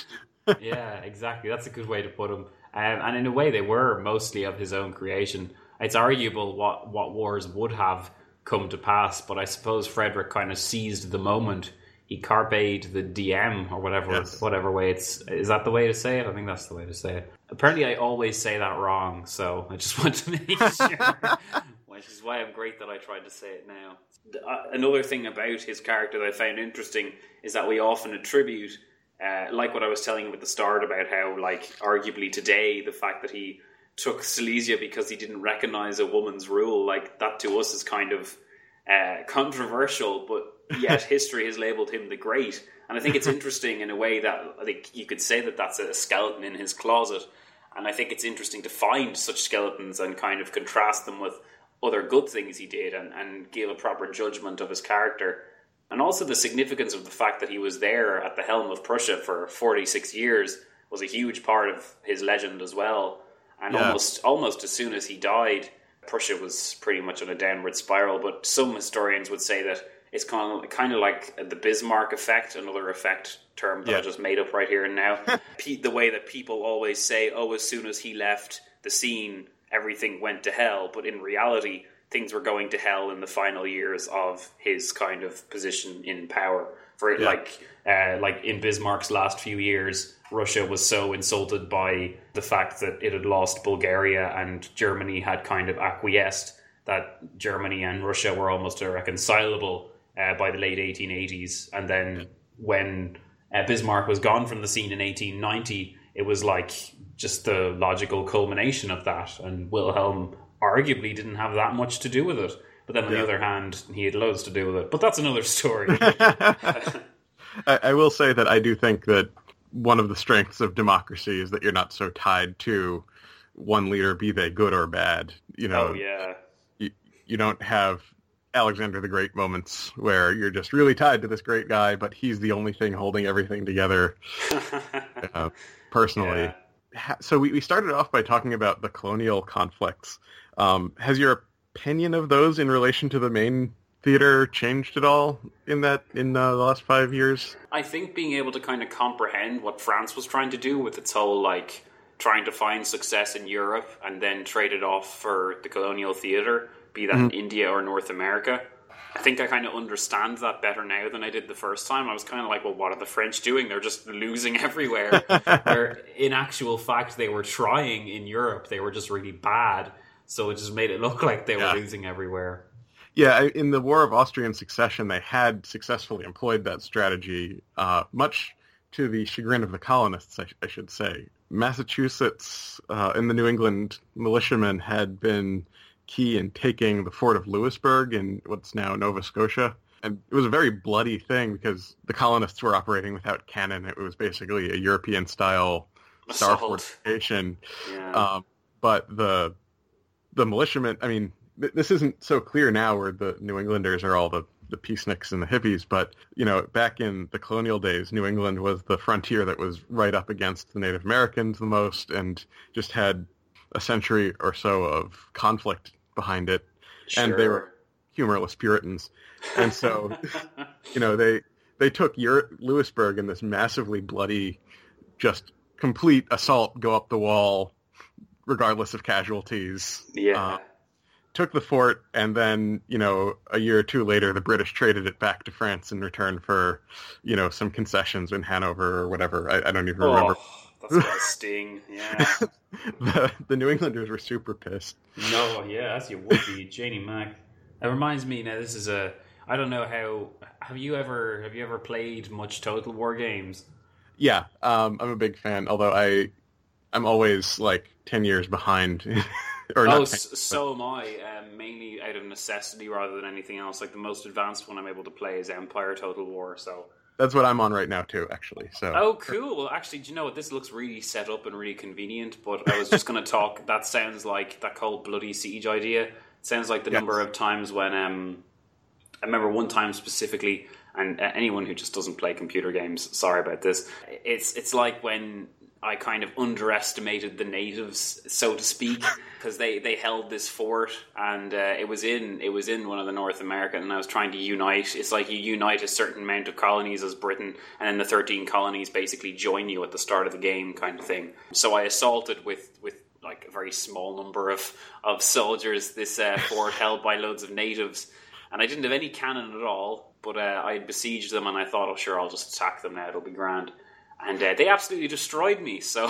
Yeah, exactly. That's a good way to put him. Um, and in a way, they were mostly of his own creation. It's arguable what, what wars would have come to pass, but I suppose Frederick kind of seized the moment. He carped the diem, or whatever yes. whatever way it's... Is that the way to say it? I think that's the way to say it. Apparently, I always say that wrong, so I just want to make sure. Which is why I'm great that I tried to say it now. Another thing about his character that I found interesting is that we often attribute... Uh, like what I was telling you at the start about how, like, arguably today, the fact that he took Silesia because he didn't recognize a woman's rule, like, that to us is kind of uh, controversial, but yet history has labeled him the Great. And I think it's interesting in a way that I think you could say that that's a skeleton in his closet. And I think it's interesting to find such skeletons and kind of contrast them with other good things he did and, and give a proper judgment of his character. And also the significance of the fact that he was there at the helm of Prussia for forty-six years was a huge part of his legend as well. And yeah. almost almost as soon as he died, Prussia was pretty much on a downward spiral. But some historians would say that it's kind of, kind of like the Bismarck effect, another effect term that yeah. I just made up right here and now. The way that people always say, oh, as soon as he left the scene, everything went to hell. But in reality, things were going to hell in the final years of his kind of position in power. For yeah. like, uh, like in Bismarck's last few years, Russia was so insulted by the fact that it had lost Bulgaria and Germany had kind of acquiesced that Germany and Russia were almost irreconcilable uh, by the late eighteen eighties. And then yeah. when uh, Bismarck was gone from the scene in eighteen ninety, it was like just the logical culmination of that. And Wilhelm arguably didn't have that much to do with it. But then on yeah. the other hand, he had loads to do with it. But that's another story. I, I will say that I do think that one of the strengths of democracy is that you're not so tied to one leader, be they good or bad. You know, oh, yeah. you, you don't have Alexander the Great moments where you're just really tied to this great guy, but he's the only thing holding everything together uh, personally. Yeah. So we, we started off by talking about the colonial conflicts. Um, has your opinion of those in relation to the main theater changed at all in that in uh, the last five years? I think being able to kind of comprehend what France was trying to do with its whole, like, trying to find success in Europe and then trade it off for the colonial theater, be that mm-hmm. in India or North America. I think I kind of understand that better now than I did the first time. I was kind of like, well, what are the French doing? They're just losing everywhere. Where in actual fact, they were trying in Europe. They were just really bad. So it just made it look like they yeah. were losing everywhere. Yeah, I- in the War of Austrian Succession, they had successfully employed that strategy, uh, much to the chagrin of the colonists, I, sh- I should say. Massachusetts uh, and the New England militiamen had been key in taking the fort of Louisburg in what's now Nova Scotia. And it was a very bloody thing because the colonists were operating without cannon. It was basically a European-style star fortification. Yeah. Um, but the the militiamen, I mean, th- this isn't so clear now where the New Englanders are all the, the peaceniks and the hippies, but, you know, back in the colonial days, New England was the frontier that was right up against the Native Americans the most and just had a century or so of conflict behind it. Sure. And they were humorless Puritans. And so, you know, they they took Euro- Louisburg in this massively bloody, just complete assault, go up the wall, regardless of casualties. Yeah. Uh, took the fort, and then, you know, a year or two later, the British traded it back to France in return for, you know, some concessions in Hanover or whatever. I, I don't even oh, remember. That's got a sting, yeah. the, the New Englanders were super pissed. No, yeah, as you would be, Janie Mac. It reminds me, now this is a, I don't know how, have you ever, have you ever played much Total War games? Yeah, um, I'm a big fan, although I, I'm always like ten years behind. or oh, not ten, so am I, um, mainly out of necessity rather than anything else. Like the most advanced one I'm able to play is Empire Total War, so. That's what I'm on right now too, actually. So. Oh, cool. Well, actually, do you know what? This looks really set up and really convenient, but I was just going to talk, that sounds like that Cold Bloody Siege idea. It sounds like the yes. number of times when, um, I remember one time specifically, and uh, anyone who just doesn't play computer games, sorry about this, it's it's like when I kind of underestimated the natives, so to speak, because they, they held this fort, and uh, it was in it was in one of the North America, and I was trying to unite. It's like you unite a certain amount of colonies as Britain, and then the thirteen colonies basically join you at the start of the game, kind of thing. So I assaulted with with like a very small number of of soldiers this uh, fort held by loads of natives, and I didn't have any cannon at all, but uh, I had besieged them, and I thought, oh sure, I'll just attack them now; it'll be grand. And uh, they absolutely destroyed me. So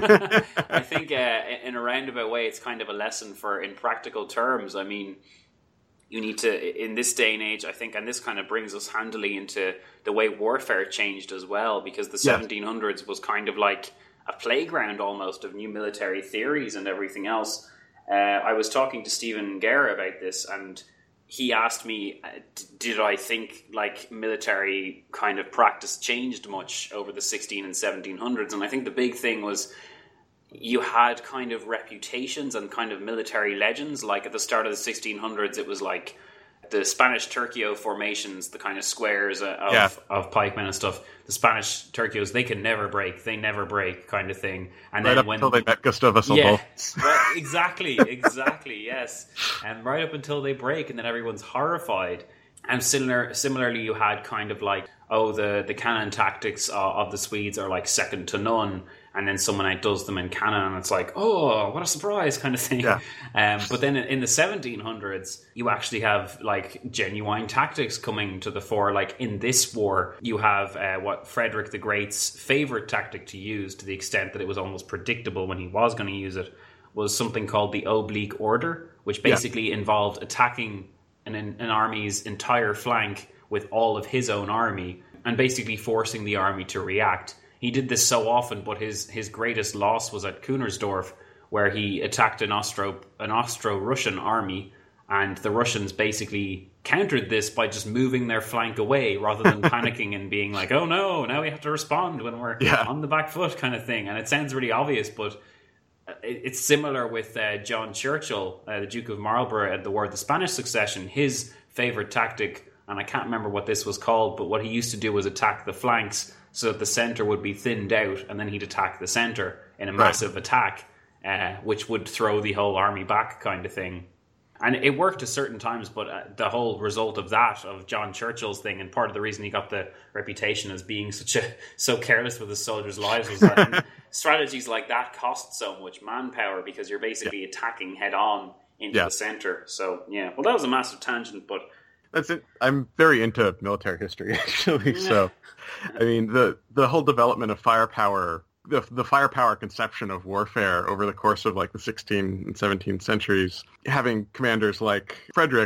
I think uh, in a roundabout way, it's kind of a lesson for, in practical terms, I mean, you need to, in this day and age, I think, and this kind of brings us handily into the way warfare changed as well, because the yeah. seventeen hundreds was kind of like a playground almost of new military theories and everything else. Uh, I was talking to Stephen Gare about this, and he asked me, uh, did I think like military kind of practice changed much over the sixteen and seventeen hundreds? And I think the big thing was you had kind of reputations and kind of military legends. Like at the start of the sixteen hundreds, it was like the Spanish Tercio formations, the kind of squares of, yeah. of pikemen and stuff. The Spanish Tercios, they can never break. They never break kind of thing. And right then up when until they met Gustav Adolf. Yeah, right, exactly, exactly, yes. And right up until they break, and then everyone's horrified. And similar, similarly, you had kind of like, oh, the, the cannon tactics of, of the Swedes are like second to none. And then someone outdoes them in cannon, and it's like, oh, what a surprise kind of thing. Yeah. Um, but then in the seventeen hundreds, you actually have like genuine tactics coming to the fore. Like in this war, you have uh, what Frederick the Great's favorite tactic to use, to the extent that it was almost predictable when he was going to use it, was something called the oblique order, which basically yeah. involved attacking an, an army's entire flank with all of his own army and basically forcing the army to react. He did this so often, but his, his greatest loss was at Kunersdorf, where he attacked an Austro an Austro-Russian army, and the Russians basically countered this by just moving their flank away rather than panicking and being like, oh no, now we have to respond when we're yeah. on the back foot kind of thing. And it sounds really obvious, but it, it's similar with uh, John Churchill, uh, the Duke of Marlborough at the War of the Spanish Succession. His favourite tactic, and I can't remember what this was called, but what he used to do was attack the flanks so that the centre would be thinned out, and then he'd attack the centre in a massive right. attack, uh, which would throw the whole army back kind of thing. And it worked at certain times, but uh, the whole result of that, of John Churchill's thing, and part of the reason he got the reputation as being such a so careless with his soldiers' lives, was that strategies like that cost so much manpower, because you're basically yeah. attacking head-on into yeah. the centre. So, yeah. Well, that was a massive tangent, but... That's it. I'm very into military history, actually. So, I mean, the the whole development of firepower, the the firepower conception of warfare over the course of like the sixteenth and seventeenth centuries, having commanders like Frederick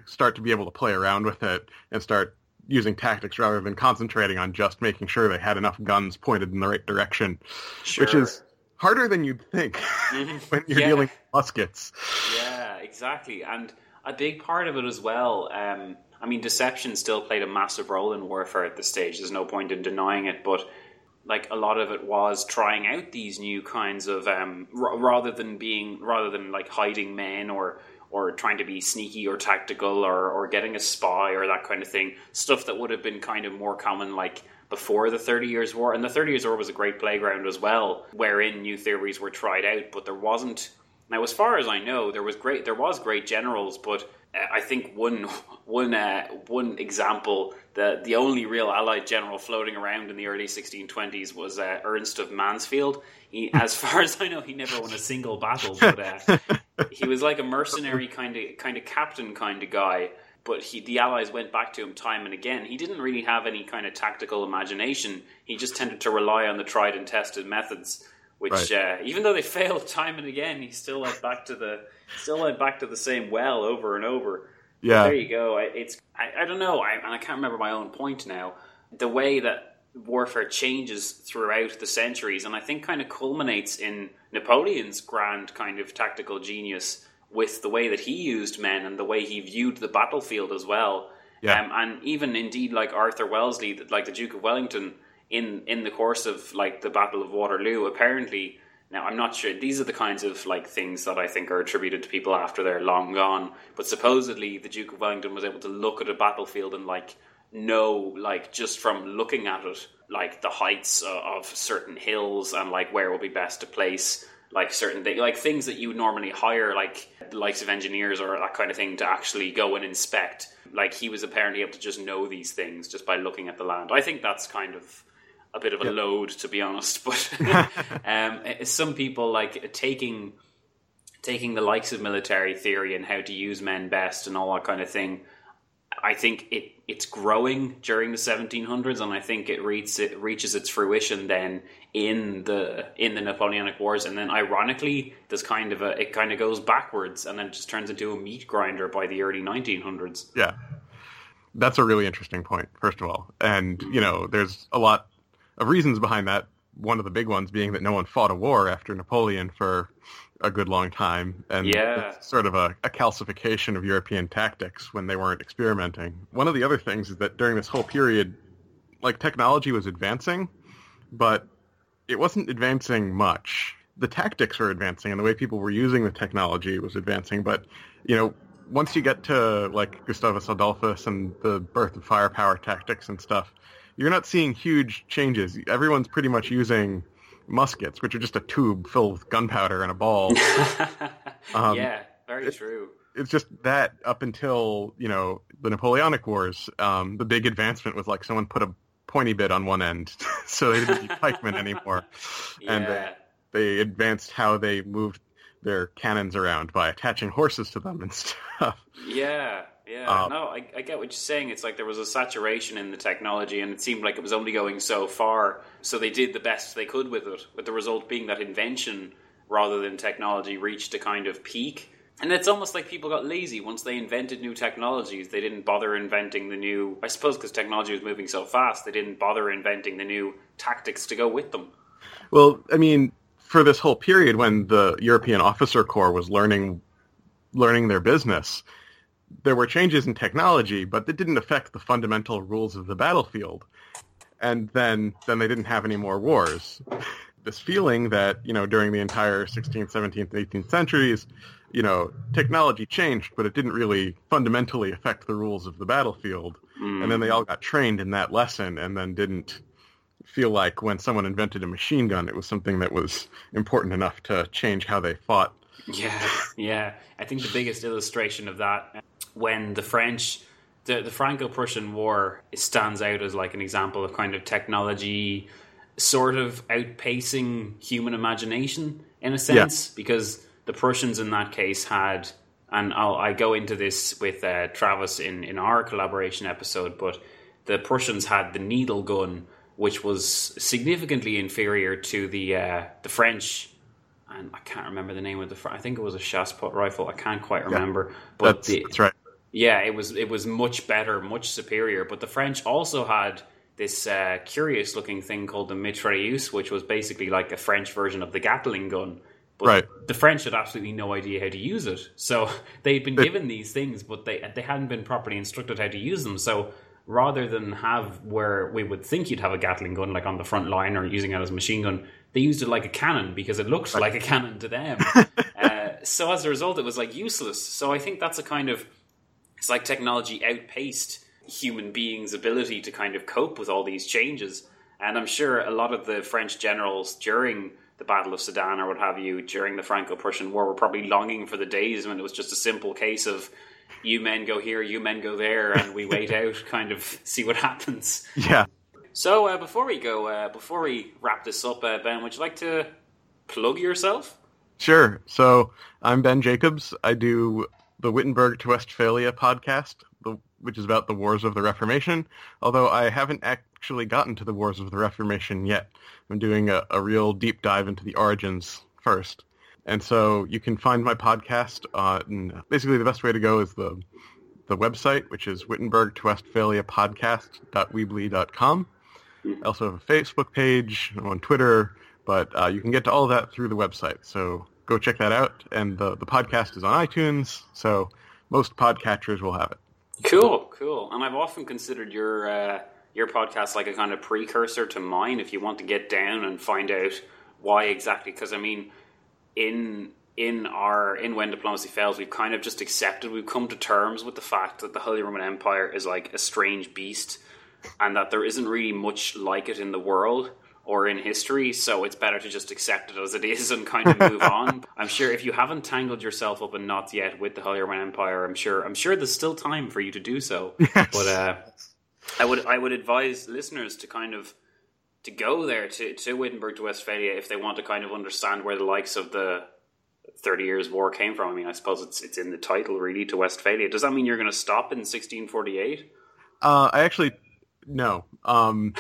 start to be able to play around with it and start using tactics rather than concentrating on just making sure they had enough guns pointed in the right direction, sure. which is harder than you'd think when you're yeah. dealing with muskets. Yeah, exactly. And a big part of it as well, um, I mean, deception still played a massive role in warfare at this stage. There's no point in denying it, but like a lot of it was trying out these new kinds of, um, r- rather than being, rather than like hiding men or or trying to be sneaky or tactical or, or getting a spy or that kind of thing, stuff that would have been kind of more common like before the Thirty Years' War. And the Thirty Years' War was a great playground as well, wherein new theories were tried out, but there wasn't. Now, as far as I know, there was great. There was great generals, but uh, I think one one uh, one example, the the only real Allied general floating around in the early sixteen twenties was uh, Ernst of Mansfield. He, as far as I know, he never won a single battle, but uh, he was like a mercenary kind of kind of captain kind of guy. But he, the Allies went back to him time and again. He didn't really have any kind of tactical imagination. He just tended to rely on the tried and tested methods. Which, right. uh, even though they failed time and again, he still went back to the still went back to the same well over and over. Yeah, but there you go. I, it's I, I don't know, I, and I can't remember my own point now. The way that warfare changes throughout the centuries, and I think kind of culminates in Napoleon's grand kind of tactical genius with the way that he used men and the way he viewed the battlefield as well. Yeah, um, and even indeed like Arthur Wellesley, like the Duke of Wellington. In, in the course of like the Battle of Waterloo, apparently, now I'm not sure, these are the kinds of like things that I think are attributed to people after they're long gone, but supposedly the Duke of Wellington was able to look at a battlefield and like know, like just from looking at it, like the heights of, of certain hills and like where would be best to place like certain things, like things that you would normally hire like the likes of engineers or that kind of thing to actually go and inspect. Like he was apparently able to just know these things just by looking at the land. I think that's kind of a bit of a yep. load, to be honest, but um, some people like taking taking the likes of military theory and how to use men best and all that kind of thing. I think it it's growing during the seventeen hundreds, and I think it reaches it reaches its fruition then in the in the Napoleonic Wars, and then ironically, there's kind of a it kind of goes backwards, and then it just turns into a meat grinder by the early nineteen hundreds. Yeah, that's a really interesting point. First of all, and you know, there's a lot of reasons behind that. One of the big ones being that no one fought a war after Napoleon for a good long time, and yeah. it's sort of a, a calcification of European tactics when they weren't experimenting. One of the other things is that during this whole period, like, technology was advancing, but it wasn't advancing much. The tactics were advancing, and the way people were using the technology was advancing, but, you know, once you get to, like, Gustavus Adolphus and the birth of firepower tactics and stuff, you're not seeing huge changes. Everyone's pretty much using muskets, which are just a tube filled with gunpowder and a ball. um, yeah, very it, true. It's just that up until, you know, the Napoleonic Wars, um, the big advancement was like someone put a pointy bit on one end, so they didn't use pikemen anymore. Yeah. And they, they advanced how they moved their cannons around by attaching horses to them and stuff. Yeah. Yeah, um, no, I, I get what you're saying. It's like there was a saturation in the technology, and it seemed like it was only going so far. So they did the best they could with it, with the result being that invention, rather than technology, reached a kind of peak. And it's almost like people got lazy once they invented new technologies. They didn't bother inventing the new, I suppose because technology was moving so fast, they didn't bother inventing the new tactics to go with them. Well, I mean, for this whole period when the European Officer Corps was learning learning their business, there were changes in technology, but that didn't affect the fundamental rules of the battlefield. And then then they didn't have any more wars. This feeling that, you know, during the entire sixteenth, seventeenth, eighteenth centuries, you know, technology changed, but it didn't really fundamentally affect the rules of the battlefield. Mm. And then they all got trained in that lesson and then didn't feel like when someone invented a machine gun, it was something that was important enough to change how they fought. Yeah, yeah. I think the biggest illustration of that, when the French, the, the Franco-Prussian War stands out as like an example of kind of technology sort of outpacing human imagination in a sense, yeah. because the Prussians in that case had, and I'll, I go into this with uh, Travis in, in our collaboration episode, but the Prussians had the needle gun, which was significantly inferior to the uh, the French. And I can't remember the name of the. I think it was a Chassepot rifle. I can't quite remember. Yeah, but that's, the, that's right. Yeah, it was it was much better, much superior. But the French also had this uh, curious-looking thing called the mitrailleuse, which was basically like a French version of the Gatling gun. But right. the French had absolutely no idea how to use it. So they'd been given these things, but they they hadn't been properly instructed how to use them. So rather than have where we would think you'd have a Gatling gun, like on the front line or using it as a machine gun, they used it like a cannon because it looked right. like a cannon to them. uh, so as a result, it was like useless. So I think that's a kind of, it's like technology outpaced human beings' ability to kind of cope with all these changes. And I'm sure a lot of the French generals during the Battle of Sedan or what have you, during the Franco-Prussian War, were probably longing for the days when it was just a simple case of you men go here, you men go there, and we wait out, kind of see what happens. Yeah. So uh, before we go, uh, before we wrap this up, uh, Ben, would you like to plug yourself? Sure. So I'm Ben Jacobs. I do the Wittenberg to Westphalia podcast, the, which is about the Wars of the Reformation, although I haven't actually gotten to the Wars of the Reformation yet. I'm doing a, a real deep dive into the origins first. And so you can find my podcast on, basically the best way to go is the the website, which is Wittenberg to Westphalia podcast dot weebly dot com. I also have a Facebook page, I'm on Twitter, but uh, you can get to all of that through the website. So go check that out. And the, the podcast is on iTunes, so most podcatchers will have it. Cool, cool. And I've often considered your uh, your podcast like a kind of precursor to mine if you want to get down and find out why exactly. Because, I mean, in in our in When Diplomacy Fails, we've kind of just accepted, we've come to terms with the fact that the Holy Roman Empire is like a strange beast and that there isn't really much like it in the world or in history, so it's better to just accept it as it is and kind of move on. I'm sure if you haven't tangled yourself up in knots yet with the Holy Roman Empire, I'm sure I'm sure there's still time for you to do so. Yes. But uh, I would I would advise listeners to kind of to go there to, to Wittenberg to Westphalia if they want to kind of understand where the likes of the Thirty Years' War came from. I mean, I suppose it's it's in the title, really, to Westphalia. Does that mean you're going to stop in sixteen forty-eight? Uh, I actually, no. Um,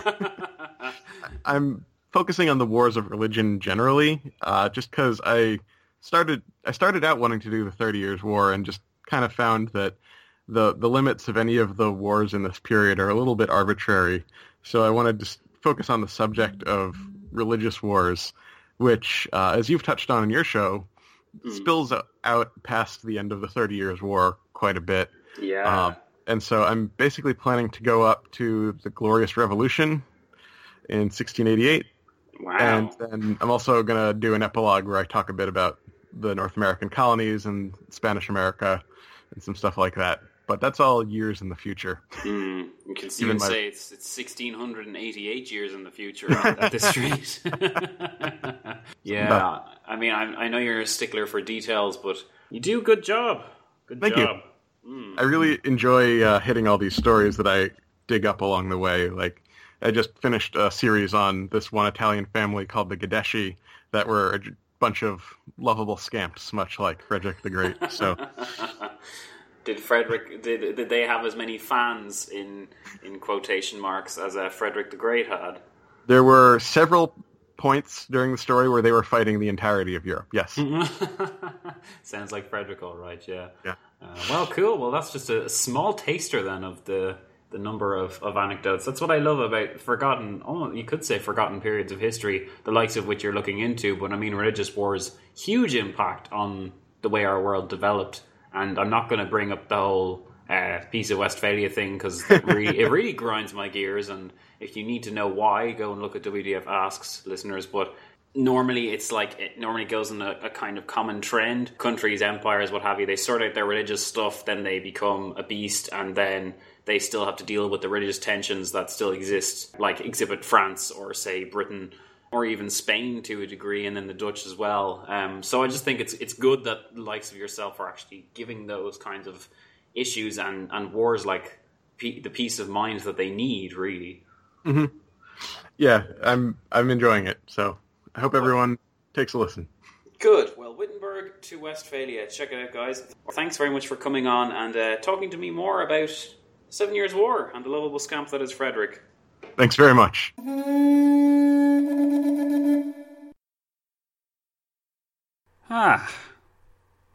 I'm focusing on the wars of religion generally, uh, just because I started I started out wanting to do the Thirty Years' War and just kind of found that the, the limits of any of the wars in this period are a little bit arbitrary. So I wanted to focus on the subject of religious wars, which, uh, as you've touched on in your show, mm. spills out past the end of the Thirty Years' War quite a bit. Yeah. Um, and so I'm basically planning to go up to the Glorious Revolution in sixteen eighty-eight. Wow. And then I'm also going to do an epilogue where I talk a bit about the North American colonies and Spanish America and some stuff like that. But that's all years in the future. Mm, you can even my... say it's it's sixteen eighty-eight years in the future at this rate. Yeah, but, I mean, I, I know you're a stickler for details, but you do a good job. Good thank job. you. Mm. I really enjoy uh, hitting all these stories that I dig up along the way. Like, I just finished a series on this one Italian family called the Gadeschi that were a bunch of lovable scamps, much like Frederick the Great. So. Did Frederick? Did did they have as many fans in in quotation marks as uh, Frederick the Great had? There were several points during the story where they were fighting the entirety of Europe. Yes. Sounds like Frederick, all right. Yeah. Yeah. Uh, well, cool. Well, that's just a small taster then of the the number of, of anecdotes. That's what I love about forgotten. Oh, you could say forgotten periods of history, the likes of which you're looking into. But I mean, religious wars, huge impact on the way our world developed. And I'm not going to bring up the whole uh, piece of Westphalia thing because it, really, it really grinds my gears. And if you need to know why, go and look at W D F Asks, listeners. But normally it's like, it normally goes in a, a kind of common trend. Countries, empires, what have you, they sort out their religious stuff, then they become a beast, and then they still have to deal with the religious tensions that still exist, like exhibit France or, say, Britain, or even Spain to a degree, and then the Dutch as well. Um, so I just think it's it's good that the likes of yourself are actually giving those kinds of issues and, and wars like pe- the peace of mind that they need, really. Mm-hmm. Yeah, I'm I'm enjoying it. So I hope everyone takes a listen. Good. Well, Wittenberg to Westphalia. Check it out, guys. Thanks very much for coming on and uh, talking to me more about Seven Years' War and the lovable scamp that is Frederick. Thanks very much. Ah.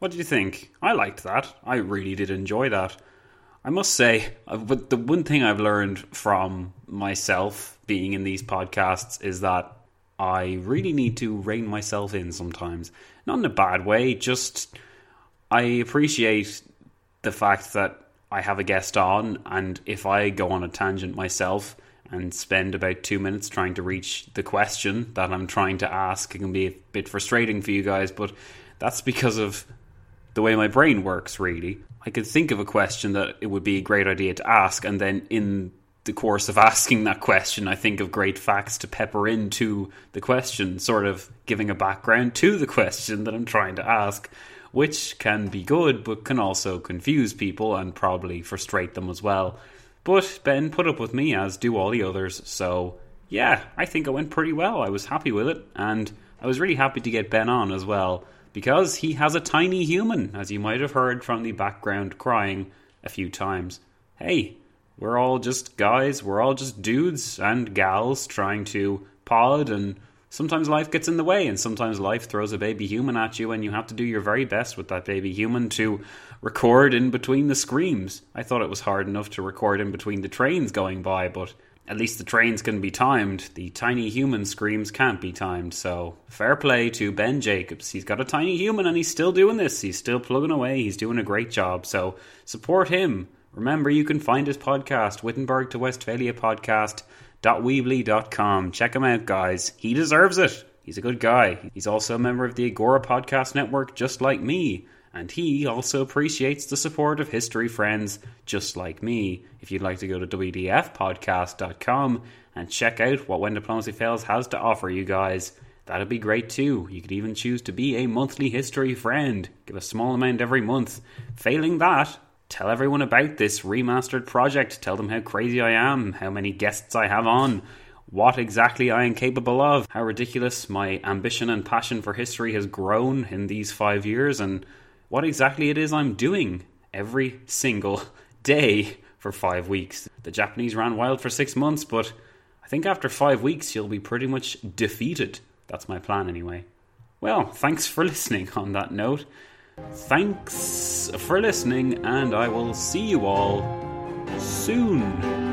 What did you think? I liked that. I really did enjoy that. I must say, but the one thing I've learned from myself being in these podcasts is that I really need to rein myself in sometimes. Not in a bad way, just I appreciate the fact that I have a guest on, and if I go on a tangent myself and spend about two minutes trying to reach the question that I'm trying to ask, it can be a bit frustrating for you guys, but that's because of the way my brain works, really. I could think of a question that it would be a great idea to ask, and then in the course of asking that question, I think of great facts to pepper into the question, sort of giving a background to the question that I'm trying to ask, which can be good, but can also confuse people and probably frustrate them as well. But Ben put up with me, as do all the others, so yeah, I think it went pretty well. I was happy with it, and I was really happy to get Ben on as well, because he has a tiny human, as you might have heard from the background crying a few times. Hey, we're all just guys, we're all just dudes and gals trying to pod, and sometimes life gets in the way, and sometimes life throws a baby human at you, and you have to do your very best with that baby human to record in between the screams. I thought it was hard enough to record in between the trains going by, but at least the trains can be timed. The tiny human screams can't be timed, so fair play to Ben Jacobs. He's got a tiny human and he's still doing this. He's still plugging away. He's doing a great job, so support him. Remember, you can find his podcast, Wittenberg to Westphalia podcast dot weebly dot com. Check him out, guys. He deserves it. He's a good guy. He's also a member of the Agora Podcast Network, just like me. And he also appreciates the support of history friends just like me. If you'd like to go to w d f podcast dot com and check out what When Diplomacy Fails has to offer you guys, that'd be great too. You could even choose to be a monthly history friend. Give a small amount every month. Failing that, tell everyone about this remastered project. Tell them how crazy I am, how many guests I have on, what exactly I am capable of, how ridiculous my ambition and passion for history has grown in these five years, and what exactly it is I'm doing every single day for five weeks. The Japanese ran wild for six months, but I think after five weeks you'll be pretty much defeated. That's my plan anyway. Well, thanks for listening on that note. Thanks for listening, and I will see you all soon.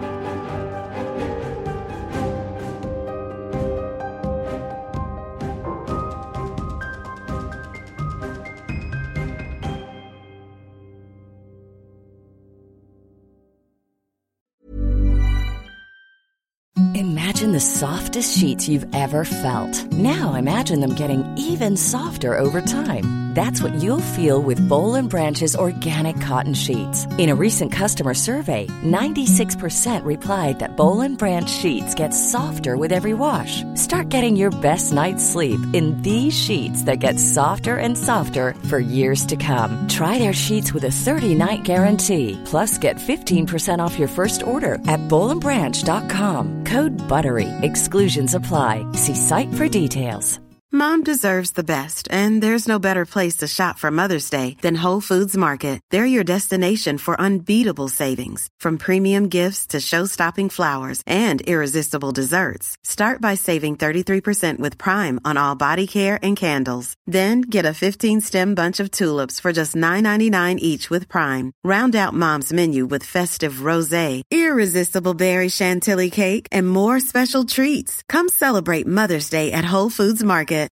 Imagine the softest sheets you've ever felt. Now imagine them getting even softer over time. That's what you'll feel with Boll and Branch's organic cotton sheets. In a recent customer survey, ninety-six percent replied that Boll and Branch sheets get softer with every wash. Start getting your best night's sleep in these sheets that get softer and softer for years to come. Try their sheets with a thirty-night guarantee. Plus, get fifteen percent off your first order at boll and branch dot com. Code BUTTERY. Exclusions apply. See site for details. Mom deserves the best, and there's no better place to shop for Mother's Day than Whole Foods Market. They're your destination for unbeatable savings, from premium gifts to show-stopping flowers and irresistible desserts. Start by saving thirty-three percent with Prime on all body care and candles. Then get a fifteen-stem bunch of tulips for just nine ninety-nine each with Prime. Round out Mom's menu with festive rosé, irresistible berry chantilly cake, and more special treats. Come celebrate Mother's Day at Whole Foods Market.